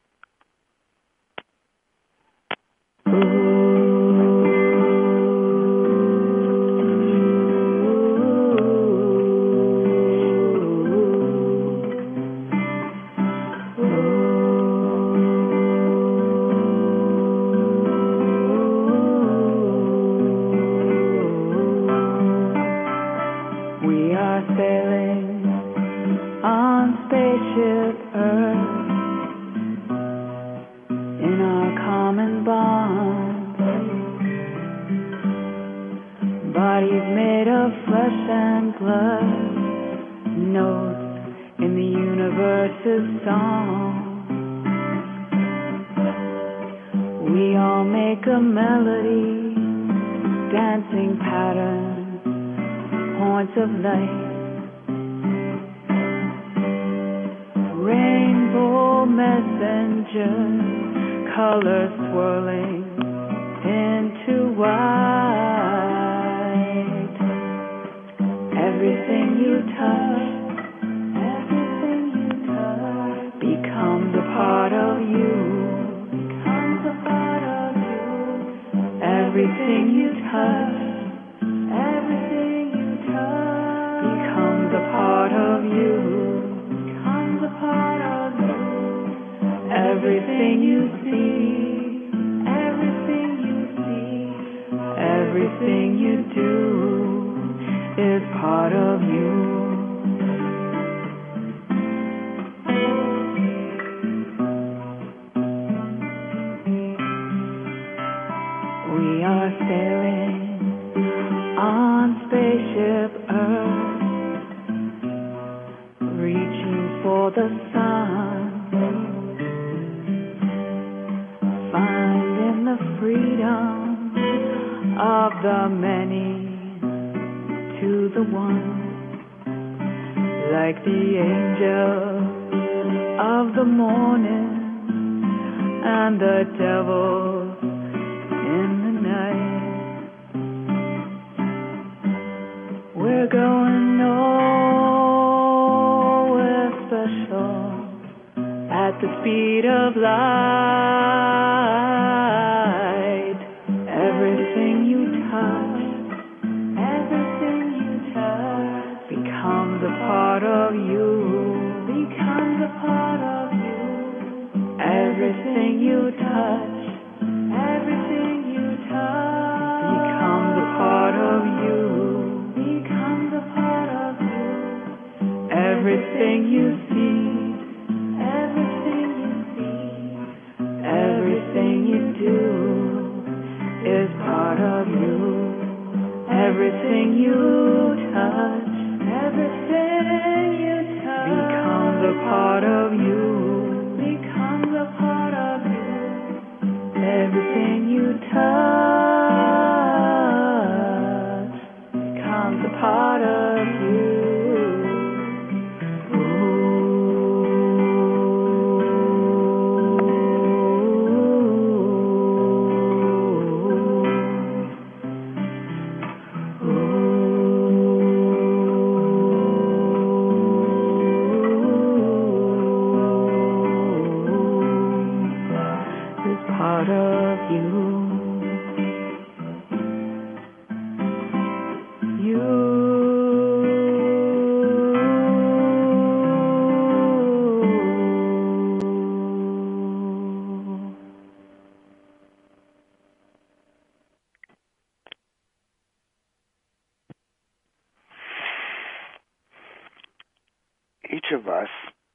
Each of us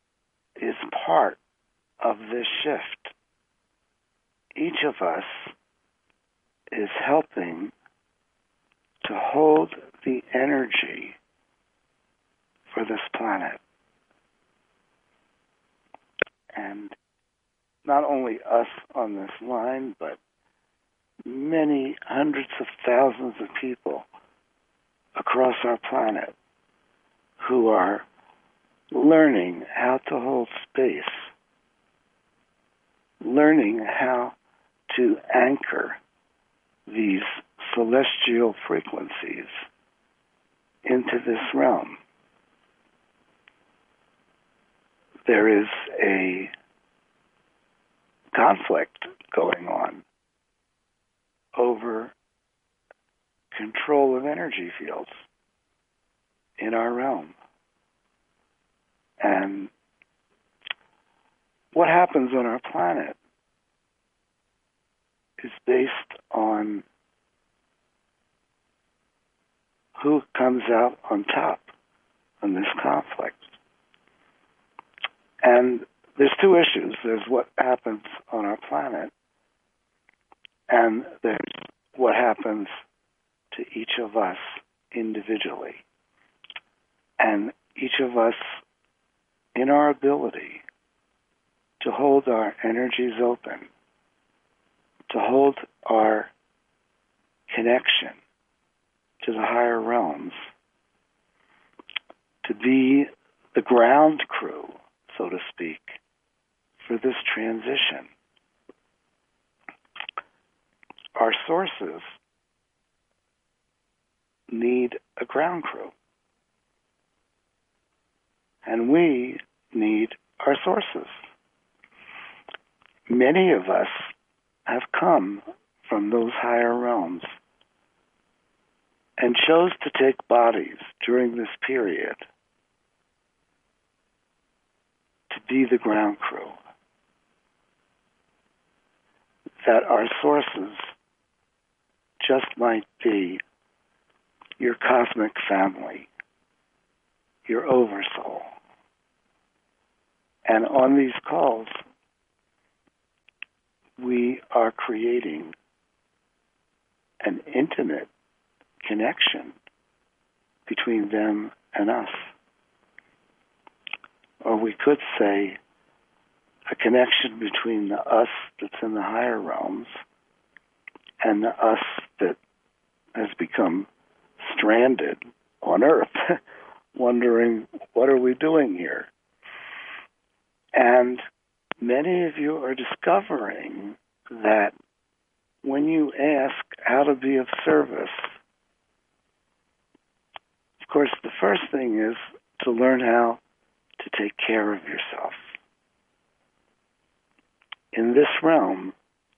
is part of this shift. Each of us is helping to hold the energy for this planet. And not only us on this line, but many hundreds of thousands of people across our planet who are learning how to hold space, learning how to anchor these celestial frequencies into this realm. There is a conflict going on over control of energy fields in our realm. And what happens on our planet is based on who comes out on top in this conflict. And there's two issues. There's what happens on our planet, and there's what happens to each of us individually. And each of us, in our ability to hold our energies open, to hold our connection to the higher realms, to be the ground crew, so to speak, for this transition. Our sources need a ground crew, and we need our sources. Many of us have come from those higher realms and chose to take bodies during this period to be the ground crew. That our sources just might be your cosmic family, your oversoul. And on these calls, we are creating an intimate connection between them and us. Or we could say a connection between the us that's in the higher realms and the us that has become stranded on Earth, wondering, what are we doing here? And many of you are discovering that when you ask how to be of service, of course, the first thing is to learn how to take care of yourself. In this realm,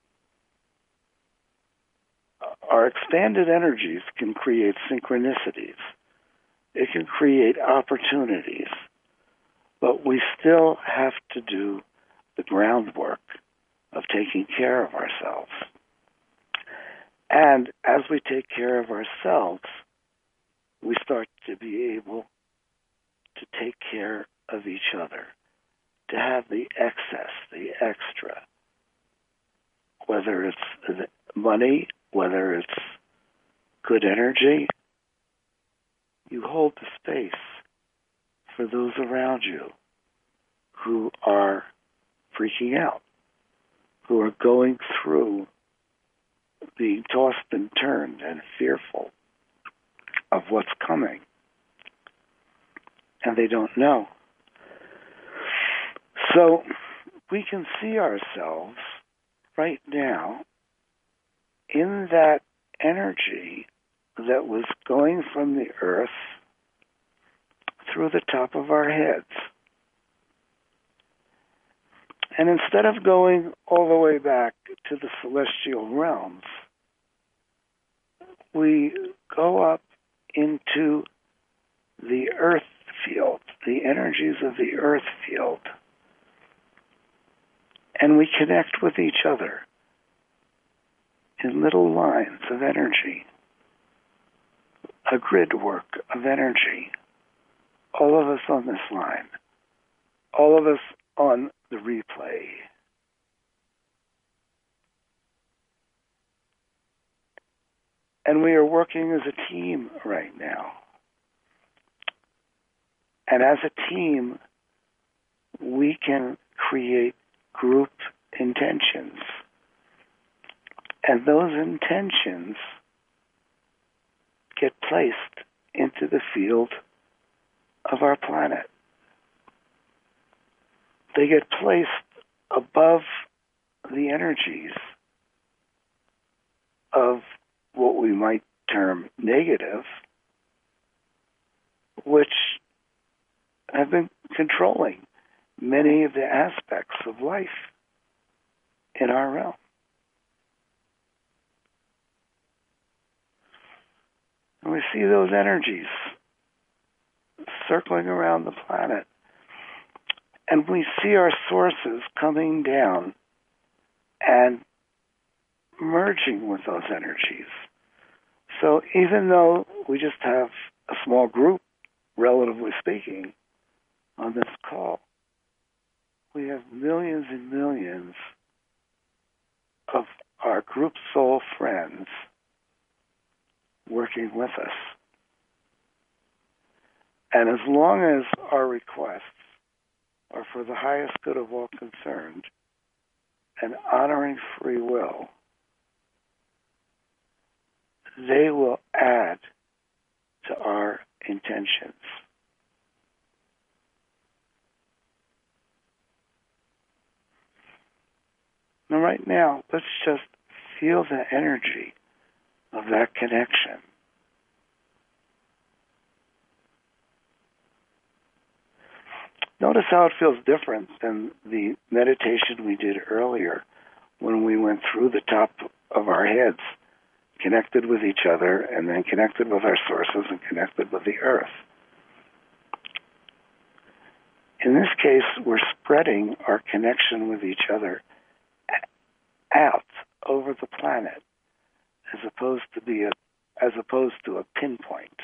our expanded energies can create synchronicities. It can create opportunities, but we still have to do the groundwork of taking care of ourselves. And as we take care of ourselves, we start to be able to take care of each other, to have the excess, the extra, whether it's money, whether it's good energy. You hold the space for those around you who are freaking out, who are going through being tossed and turned and fearful of what's coming. And they don't know. So we can see ourselves right now in that energy that was going from the earth through the top of our heads. And instead of going all the way back to the celestial realms, we go up into the earth field, the energies of the earth field, and we connect with each other in little lines of energy, a grid work of energy. All of us on this line, all of us on the replay. And we are working as a team right now. And as a team, we can create group intentions. And those intentions get placed into the field of our planet. They get placed above the energies of what we might term negative, which have been controlling many of the aspects of life in our realm. And we see those energies circling around the planet. And we see our sources coming down and merging with those energies. So even though we just have a small group, relatively speaking, on this call, we have millions and millions of our group soul friends working with us. And as long as our requests are for the highest good of all concerned and honoring free will, they will add to our intentions. Now, right now, let's just feel the energy of that connection. Notice how it feels different than the meditation we did earlier when we went through the top of our heads, connected with each other, and then connected with our sources and connected with the earth. In this case, we're spreading our connection with each other out over the planet as opposed to a pinpoint.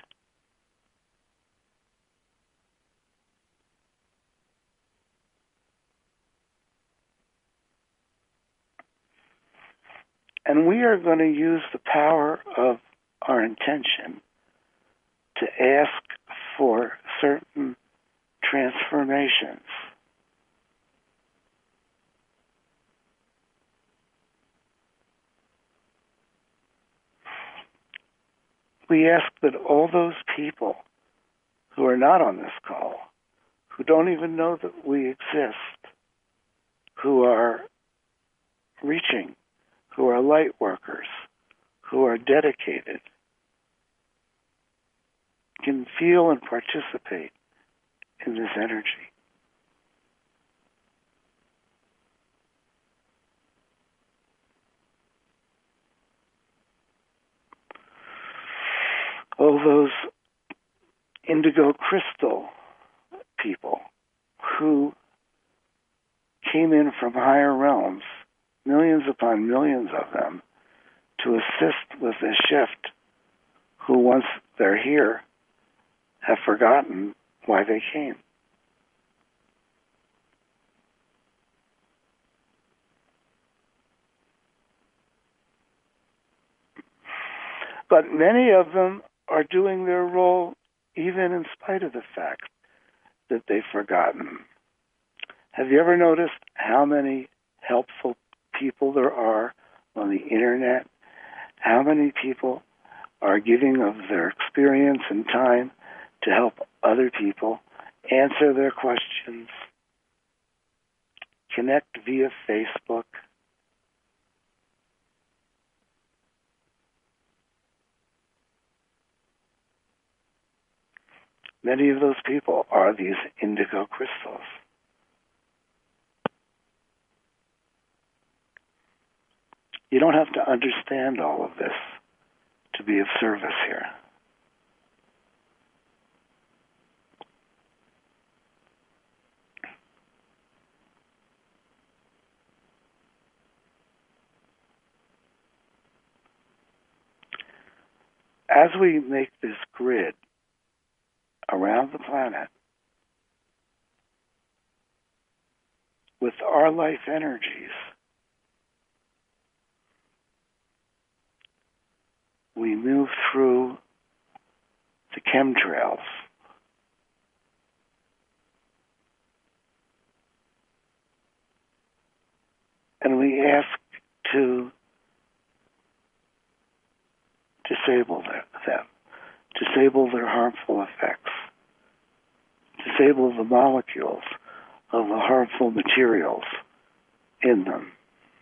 And we are going to use the power of our intention to ask for certain transformations. We ask that all those people who are not on this call, who don't even know that we exist, who are reaching, who are light workers, who are dedicated, can feel and participate in this energy. All those indigo crystal people who came in from higher realms, millions upon millions of them, to assist with this shift, who once they're here have forgotten why they came. But many of them are doing their role even in spite of the fact that they've forgotten. Have you ever noticed how many helpful people there are on the internet? How many people are giving of their experience and time to help other people answer their questions, connect via Facebook? Many of those people are these indigo crystals. You don't have to understand all of this to be of service here. As we make this grid around the planet with our life energies, we move through the chemtrails. And we ask to disable them, disable their harmful effects, disable the molecules of the harmful materials in them.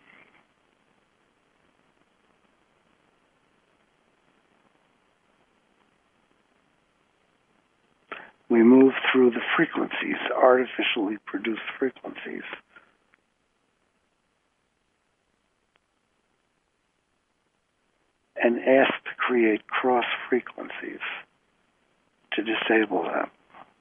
We move through the frequencies, artificially produced frequencies. And ask to create cross frequencies to disable them.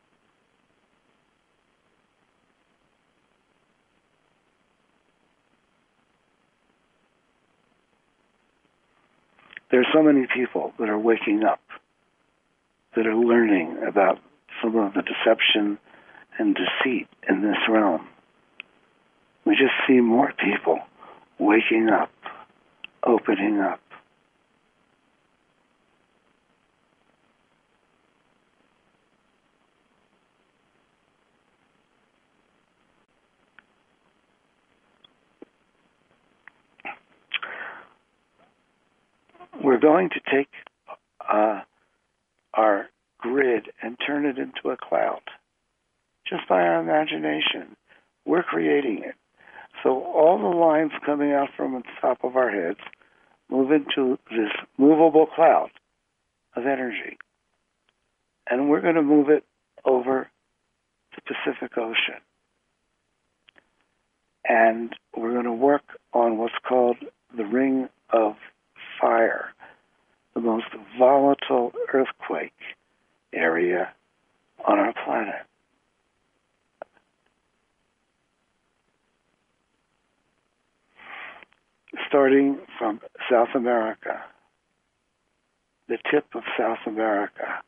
There are so many people that are waking up, that are learning about some of the deception and deceit in this realm. We just see more people waking up, opening up. We're going to take our grid and turn it into a cloud. Just by our imagination, we're creating it. So all the lines coming out from the top of our heads move into this movable cloud of energy. And we're going to move it over the Pacific Ocean. And we're going to work on what's called the Ring of Fire, the most volatile earthquake area on our planet. Starting from South America, the tip of South America,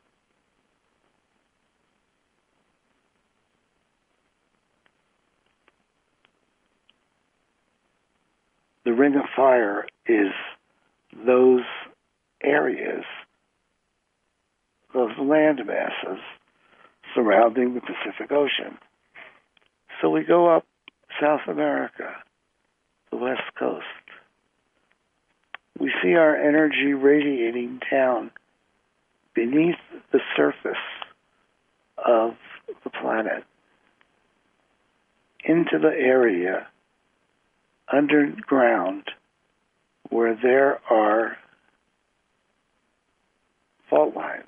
the Ring of Fire is those areas, those land masses surrounding the Pacific Ocean. So we go up South America, the West Coast. We see our energy radiating down beneath the surface of the planet into the area underground where there are fault lines.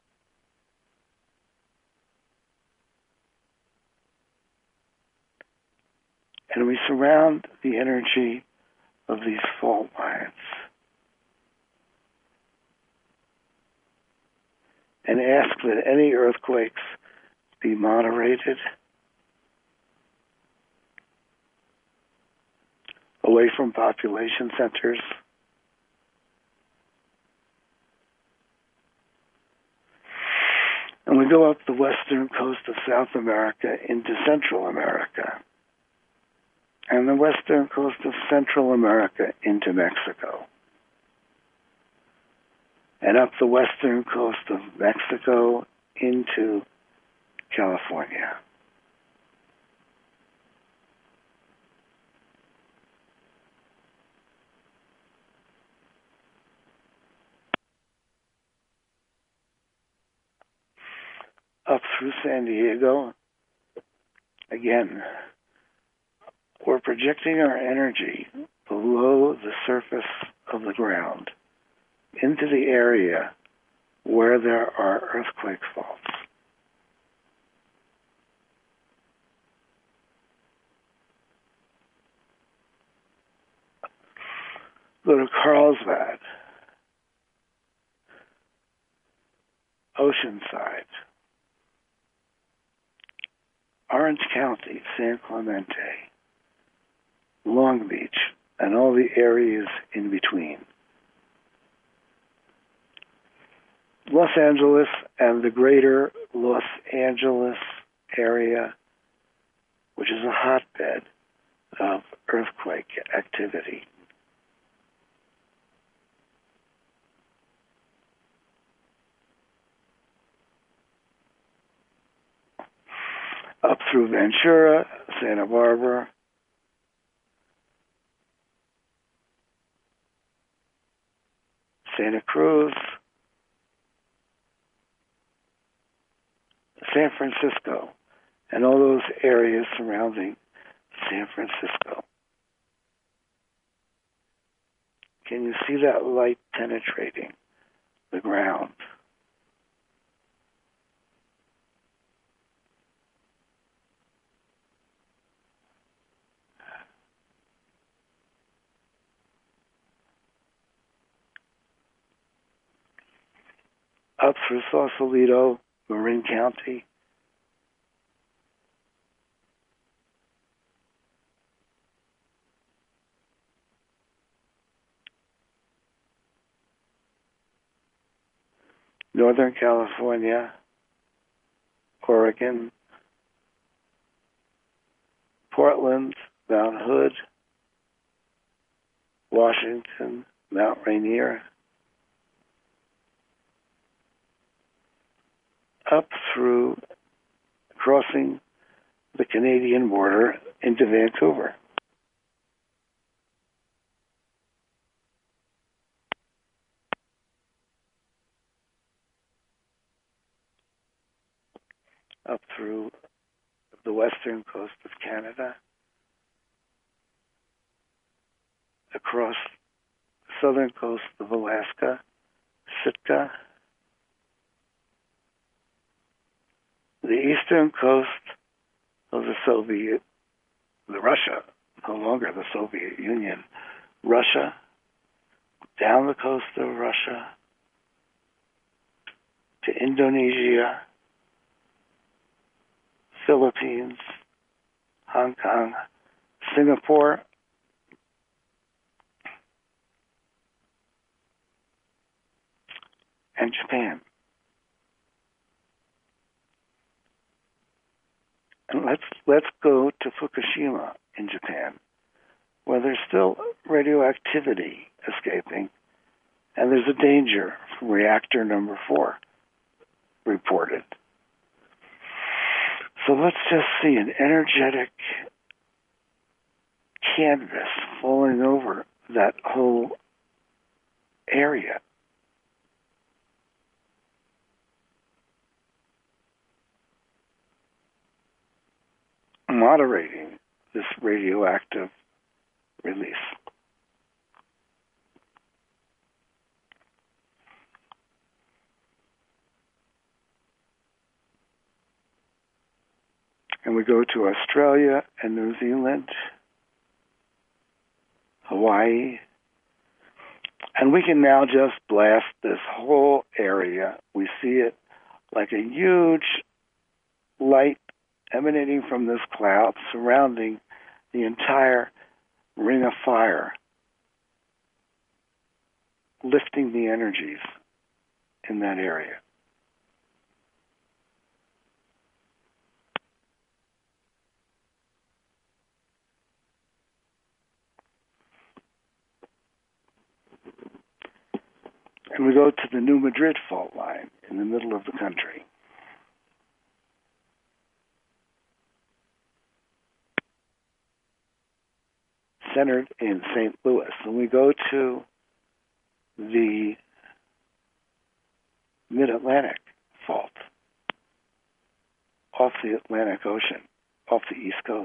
And we surround the energy of these fault lines and ask that any earthquakes be moderated, away from population centers, and we go up the western coast of South America into Central America, and the western coast of Central America into Mexico, and up the western coast of Mexico into California. Up through San Diego. Again, we're projecting our energy below the surface of the ground into the area where there are earthquake faults. Go to Carlsbad, Oceanside, Orange County, San Clemente, Long Beach, and all the areas in between. Los Angeles and the greater Los Angeles area, which is a hotbed of earthquake activity. up through Ventura, Santa Barbara, Santa Cruz, San Francisco, and all those areas surrounding San Francisco. Can you see that light penetrating the ground? Up through Sausalito, Marin County, Northern California, Oregon, Portland, Mount Hood, Washington, Mount Rainier, up through crossing the Canadian border into Vancouver. Up through the western coast of Canada, across the southern coast of Alaska, Sitka, the eastern coast of Russia, no longer the Soviet Union, Russia, down the coast of Russia to Indonesia, Philippines, Hong Kong, Singapore, and Japan. And let's go to Fukushima in Japan, where there's still radioactivity escaping, and there's a danger from reactor number 4 reported. So let's just see an energetic canvas falling over that whole area. Moderating this radioactive release. And we go to Australia and New Zealand, Hawaii, and we can now just blast this whole area. We see it like a huge light emanating from this cloud surrounding the entire ring of fire, lifting the energies in that area. And we go to the New Madrid fault line in the middle of the country. Centered in St. Louis. And we go to the Mid-Atlantic fault off the Atlantic Ocean, off the East Coast.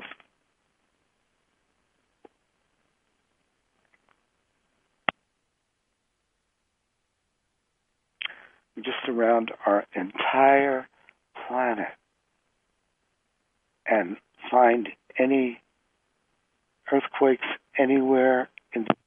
We just surround our entire planet and find any earthquakes anywhere in the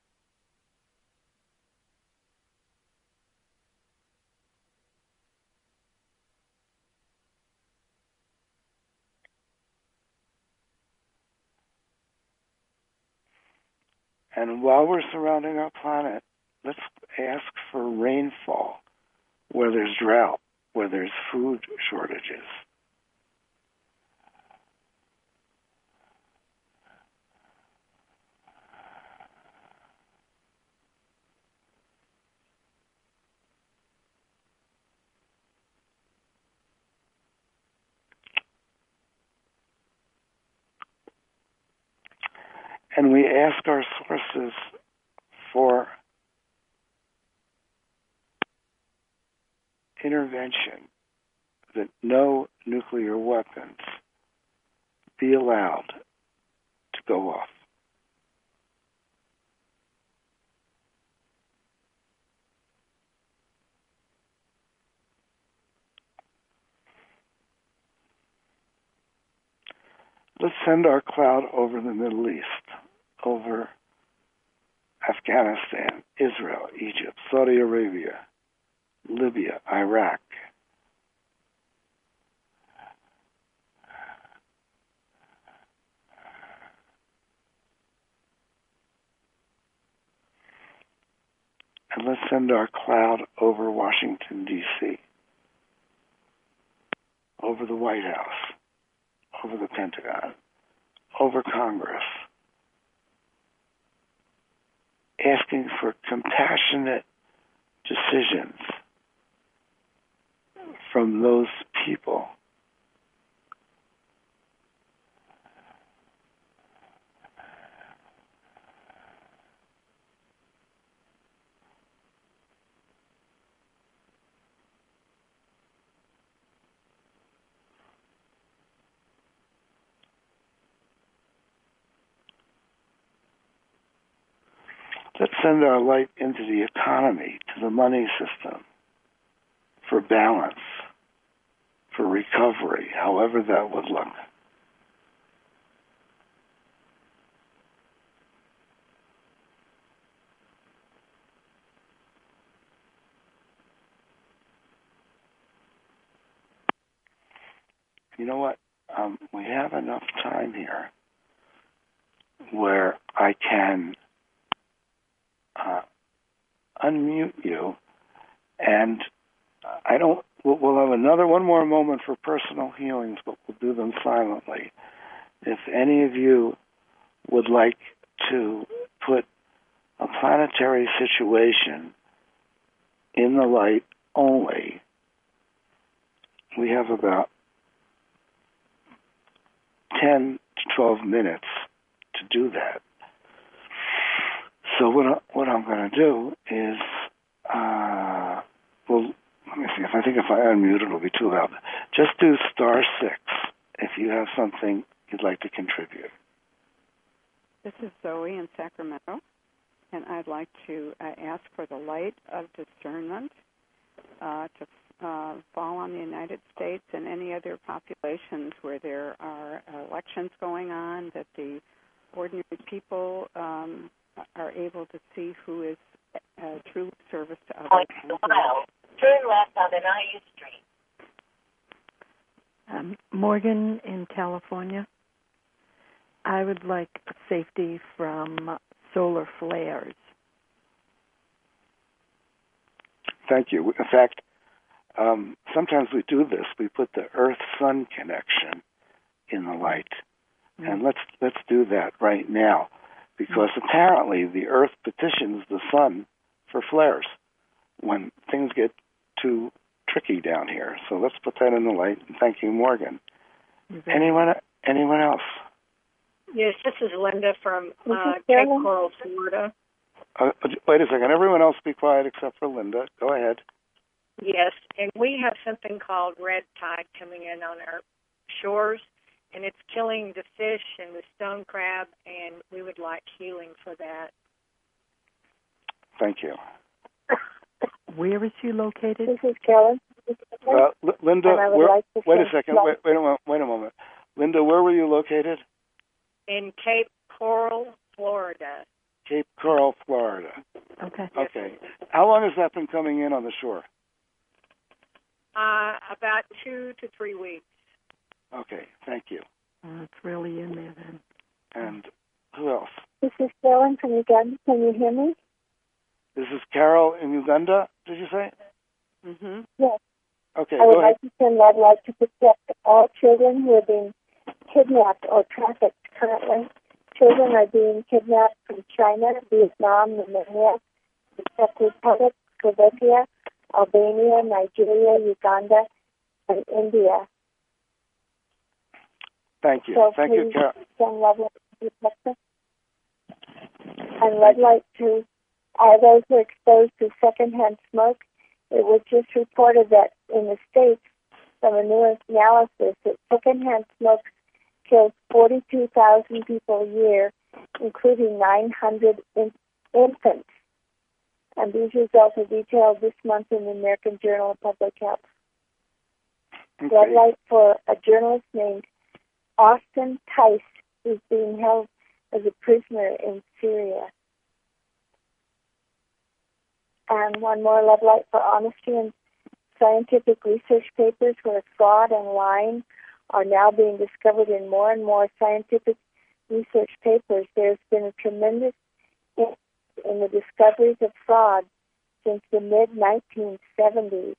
And while we're surrounding our planet, let's ask for rainfall where there's drought, where there's food shortages. And we ask our sources for intervention, that no nuclear weapons be allowed to go off. Let's send our cloud over the Middle East, over Afghanistan, Israel, Egypt, Saudi Arabia, Libya, Iraq. And let's send our cloud over Washington, D.C., over the White House, over the Pentagon, over Congress, asking for compassionate decisions from those people. Let's send our light into the economy, to the money system, for balance, for recovery, however that would look. You know what? We have enough time here where I can unmute you, and we'll have one more moment for personal healings, but we'll do them silently. If any of you would like to put a planetary situation in the light only, we have about 10 to 12 minutes to do that. So what I'm going to do is, let me see. If I unmute, it'll be too loud. Just do *6 if you have something you'd like to contribute. This is Zoe in Sacramento, and I'd like to ask for the light of discernment to fall on the United States and any other populations where there are elections going on, that the ordinary people are able to see who is true service to others. Turn left on Anaya Street. Morgan in California. I would like safety from solar flares. Thank you. In fact, sometimes we do this. We put the Earth-Sun connection in the light. And let's do that right now, because apparently the Earth petitions the Sun for flares when things get too tricky down here. So let's put that in the light. And thank you, Morgan. Anyone else? Yes, this is Linda from Cape Coral, Florida. Wait a second. Everyone else be quiet except for Linda. Go ahead. Yes, and we have something called red tide coming in on our shores, and it's killing the fish and the stone crab, and we would like healing for that. Thank you. Where is she located? This is Kelly. Linda, wait a second. Wait a moment. Linda, where were you located? In Cape Coral, Florida. Cape Coral, Florida. Okay. Okay. How long has that been coming in on the shore? About 2 to 3 weeks. Okay, thank you. It's really in there then. And who else? This is Carolyn from Uganda. Can you hear me? This is Carol in Uganda, did you say? Mm-hmm. Yes. Okay, I would go ahead. like to send love light to protect all children who are being kidnapped or trafficked currently. Children are being kidnapped from China, Vietnam, Romania, the Czech Republic, Slovakia, Albania, Nigeria, Uganda, and India. Thank you. So Thank you, Carol. Send love light to protect them. And lead light to all those who are exposed to secondhand smoke. It was just reported that in the States, from a new analysis, that secondhand smoke kills 42,000 people a year, including 900 infants. And these results are detailed this month in the American Journal of Public Health. Okay. Red light for a journalist named Austin Tice, who's being held as a prisoner in Syria. And one more red light for honesty in scientific research papers where fraud and lying are now being discovered in more and more scientific research papers. There's been a tremendous increase in the discoveries of fraud since the mid-1970s.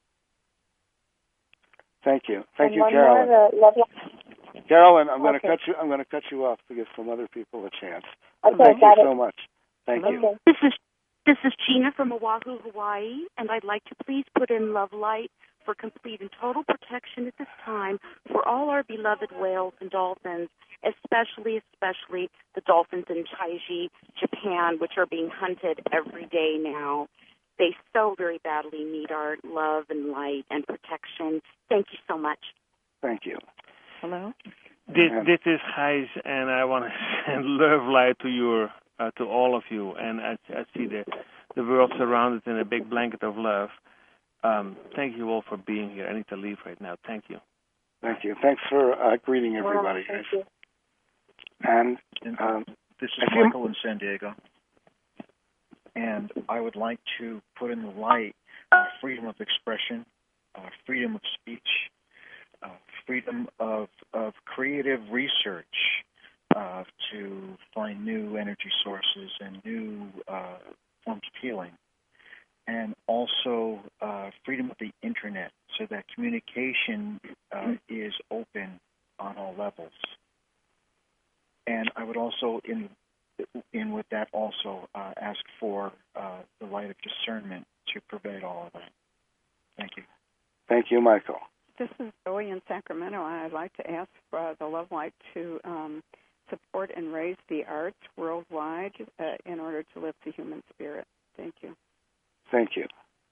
Thank you. Thank and you, one Carolyn. More, Carolyn, I'm going to Okay. cut you. I'm going to cut you off to give some other people a chance. Okay, Thank you got it. so much. Thank you. This is Gina from Oahu, Hawaii, and I'd like to please put in love light for complete and total protection at this time for all our beloved whales and dolphins, especially the dolphins in Taiji, Japan, which are being hunted every day now. They so very badly need our love and light and protection. Thank you so much. Thank you. Hello? This is Gijs, and I want to send love light to all of you. And I see the world surrounded in a big blanket of love. Thank you all for being here. I need to leave right now. Thank you. Thank you. Thanks for greeting everybody. Thank you. And this is Michael in San Diego. And I would like to put in the light freedom of expression, freedom of speech, freedom of creative research to find new energy sources and new forms of healing. And also freedom of the internet so that communication is open on all levels. And I would also, in with that, also ask for the light of discernment to pervade all of that. Thank you. Thank you, Michael. This is Zoe in Sacramento, and I'd like to ask for the Love Light to support and raise the arts worldwide in order to lift the human spirit. Thank you. Thank you.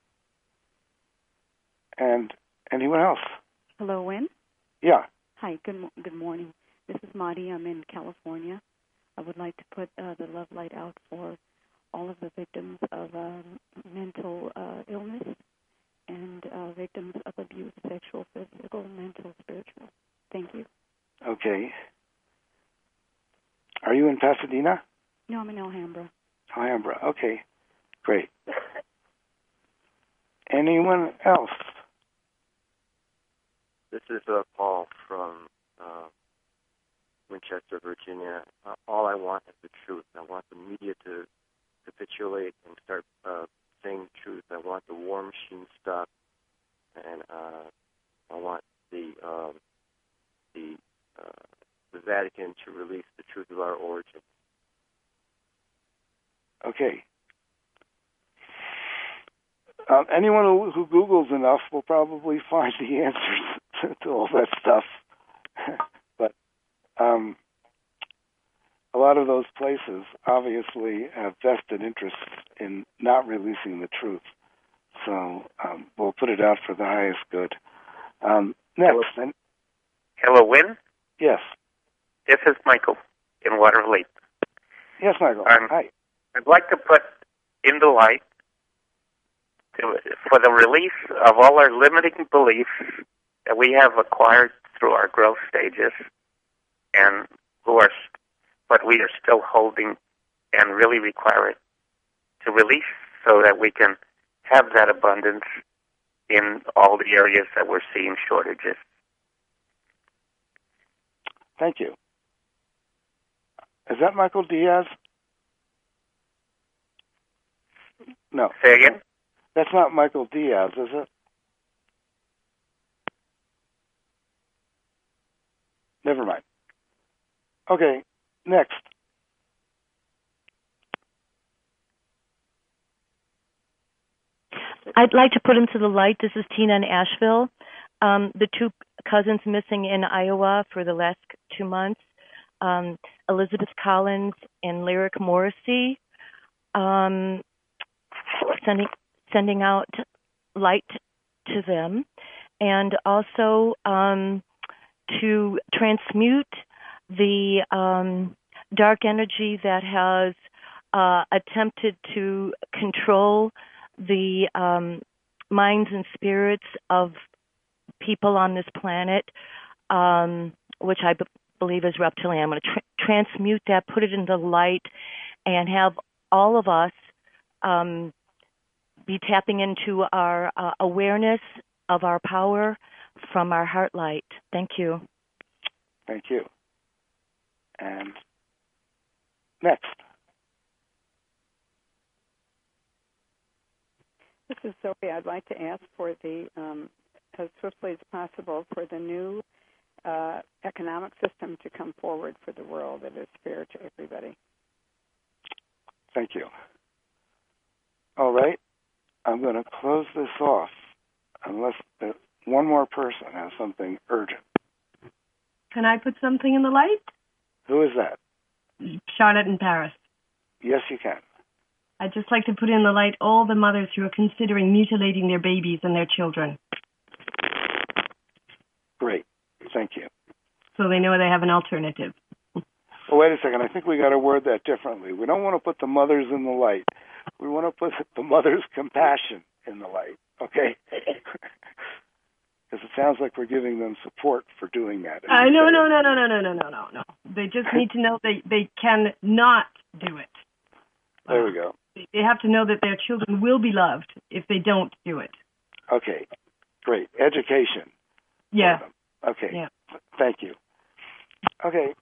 And anyone else? Hello, Wynn? Yeah. Hi, good morning. This is Marty. I'm in California. I would like to put the love light out for all of the victims of mental illness and victims of abuse, sexual, physical, mental, spiritual. Thank you. Okay. Are you in Pasadena? No, I'm in Alhambra. Alhambra. Okay. Great. Anyone else? This is Paul from Winchester, Virginia. All I want is the truth. I want the media to capitulate and start saying the truth. I want the war machine stop, and I want the Vatican to release the truth of our origins. Okay. Anyone who Googles enough will probably find the answers to all that stuff. But a lot of those places obviously have vested interests in not releasing the truth. So we'll put it out for the highest good. Next. Hello, Wynn? Yes. This is Michael in Waterloo. Yes, Michael. Hi. I'd like to put in the light for the release of all our limiting beliefs that we have acquired through our growth stages and but we are still holding and really require it to release so that we can have that abundance in all the areas that we're seeing shortages. Thank you. Is that Michael Diaz? No. Say again? That's not Michael Diaz, is it? Never mind. Okay, next. I'd like to put into the light, this is Tina in Asheville, the two cousins missing in Iowa for the last 2 months. Elizabeth Collins and Lyric Morrissey, sending out light to them, and also to transmute the dark energy that has attempted to control the minds and spirits of people on this planet, which I believe is reptilian. I'm going to transmute that, put it in the light, and have all of us be tapping into our awareness of our power from our heart light. Thank you. Thank you. And next. This is Zoe. I'd like to ask for the, as swiftly as possible, for the new economic system to come forward for the world that is fair to everybody. Thank you. All right. I'm going to close this off unless one more person has something urgent. Can I put something in the light? Who is that? Charlotte in Paris. Yes, you can. I'd just like to put in the light all the mothers who are considering mutilating their babies and their children. Great. Thank you. So they know they have an alternative. Well, wait a second. I think we got to word that differently. We don't want to put the mothers in the light. We want to put the mother's compassion in the light, okay? Because it sounds like we're giving them support for doing that. No. They just need to know they cannot do it. There we go. They have to know that their children will be loved if they don't do it. Okay, great. Education. Yeah. Okay. Yeah. Thank you. Okay.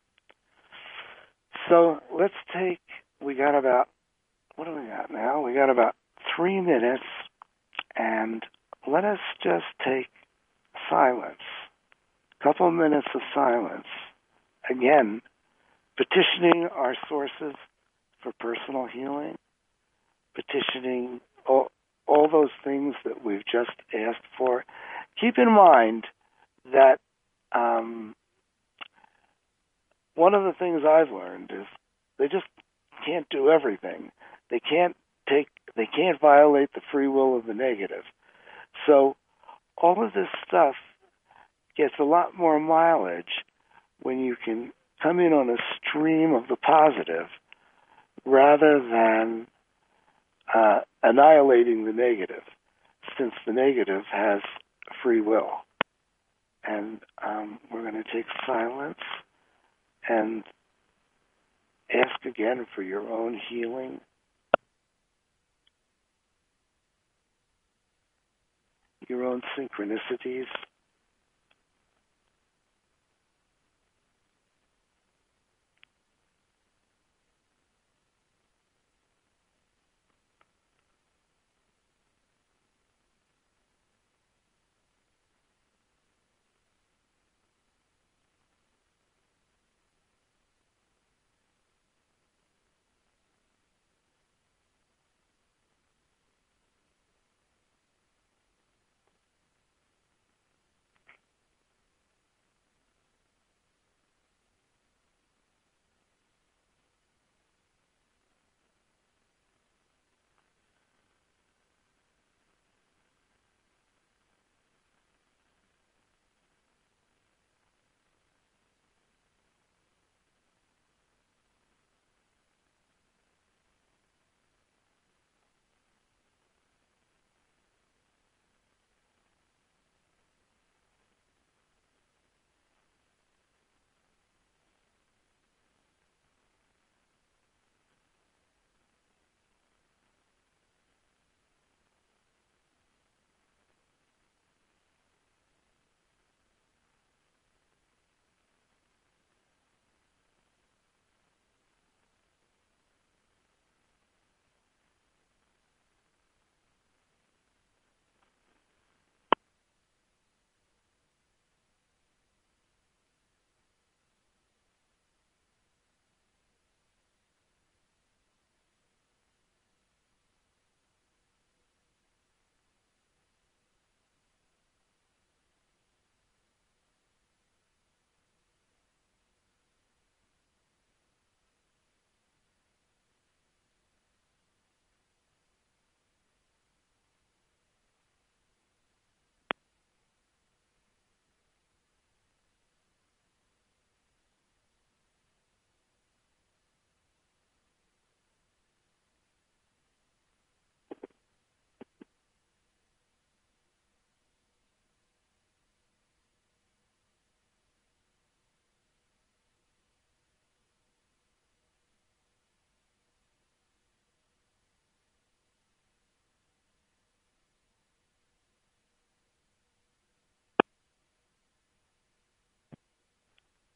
So let's take, we got about, what do we got now? We got about 3 minutes, and let us just take silence. A couple minutes of silence. Again, petitioning our sources for personal healing, petitioning all those things that we've just asked for. Keep in mind that one of the things I've learned is they just can't do everything. They can't violate the free will of the negative. So all of this stuff gets a lot more mileage when you can come in on a stream of the positive rather than annihilating the negative, since the negative has free will. And we're going to take silence and ask again for your own healing, your own synchronicities.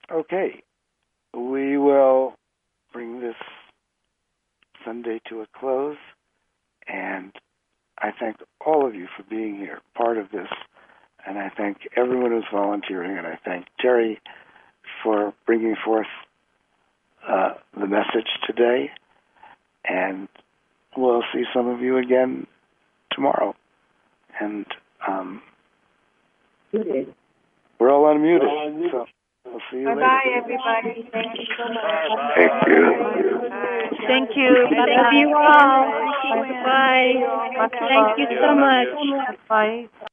Okay. We will bring this Sunday to a close, and I thank all of you for being here, part of this, and I thank everyone who's volunteering, and I thank Terry for bringing forth the message today, and we'll see some of you again tomorrow. And we're all unmuted, so we'll see you later. Bye-bye, everybody. Thank you so much. Thank you. Thank you. Thank you all. Bye. Thank you so much. Bye.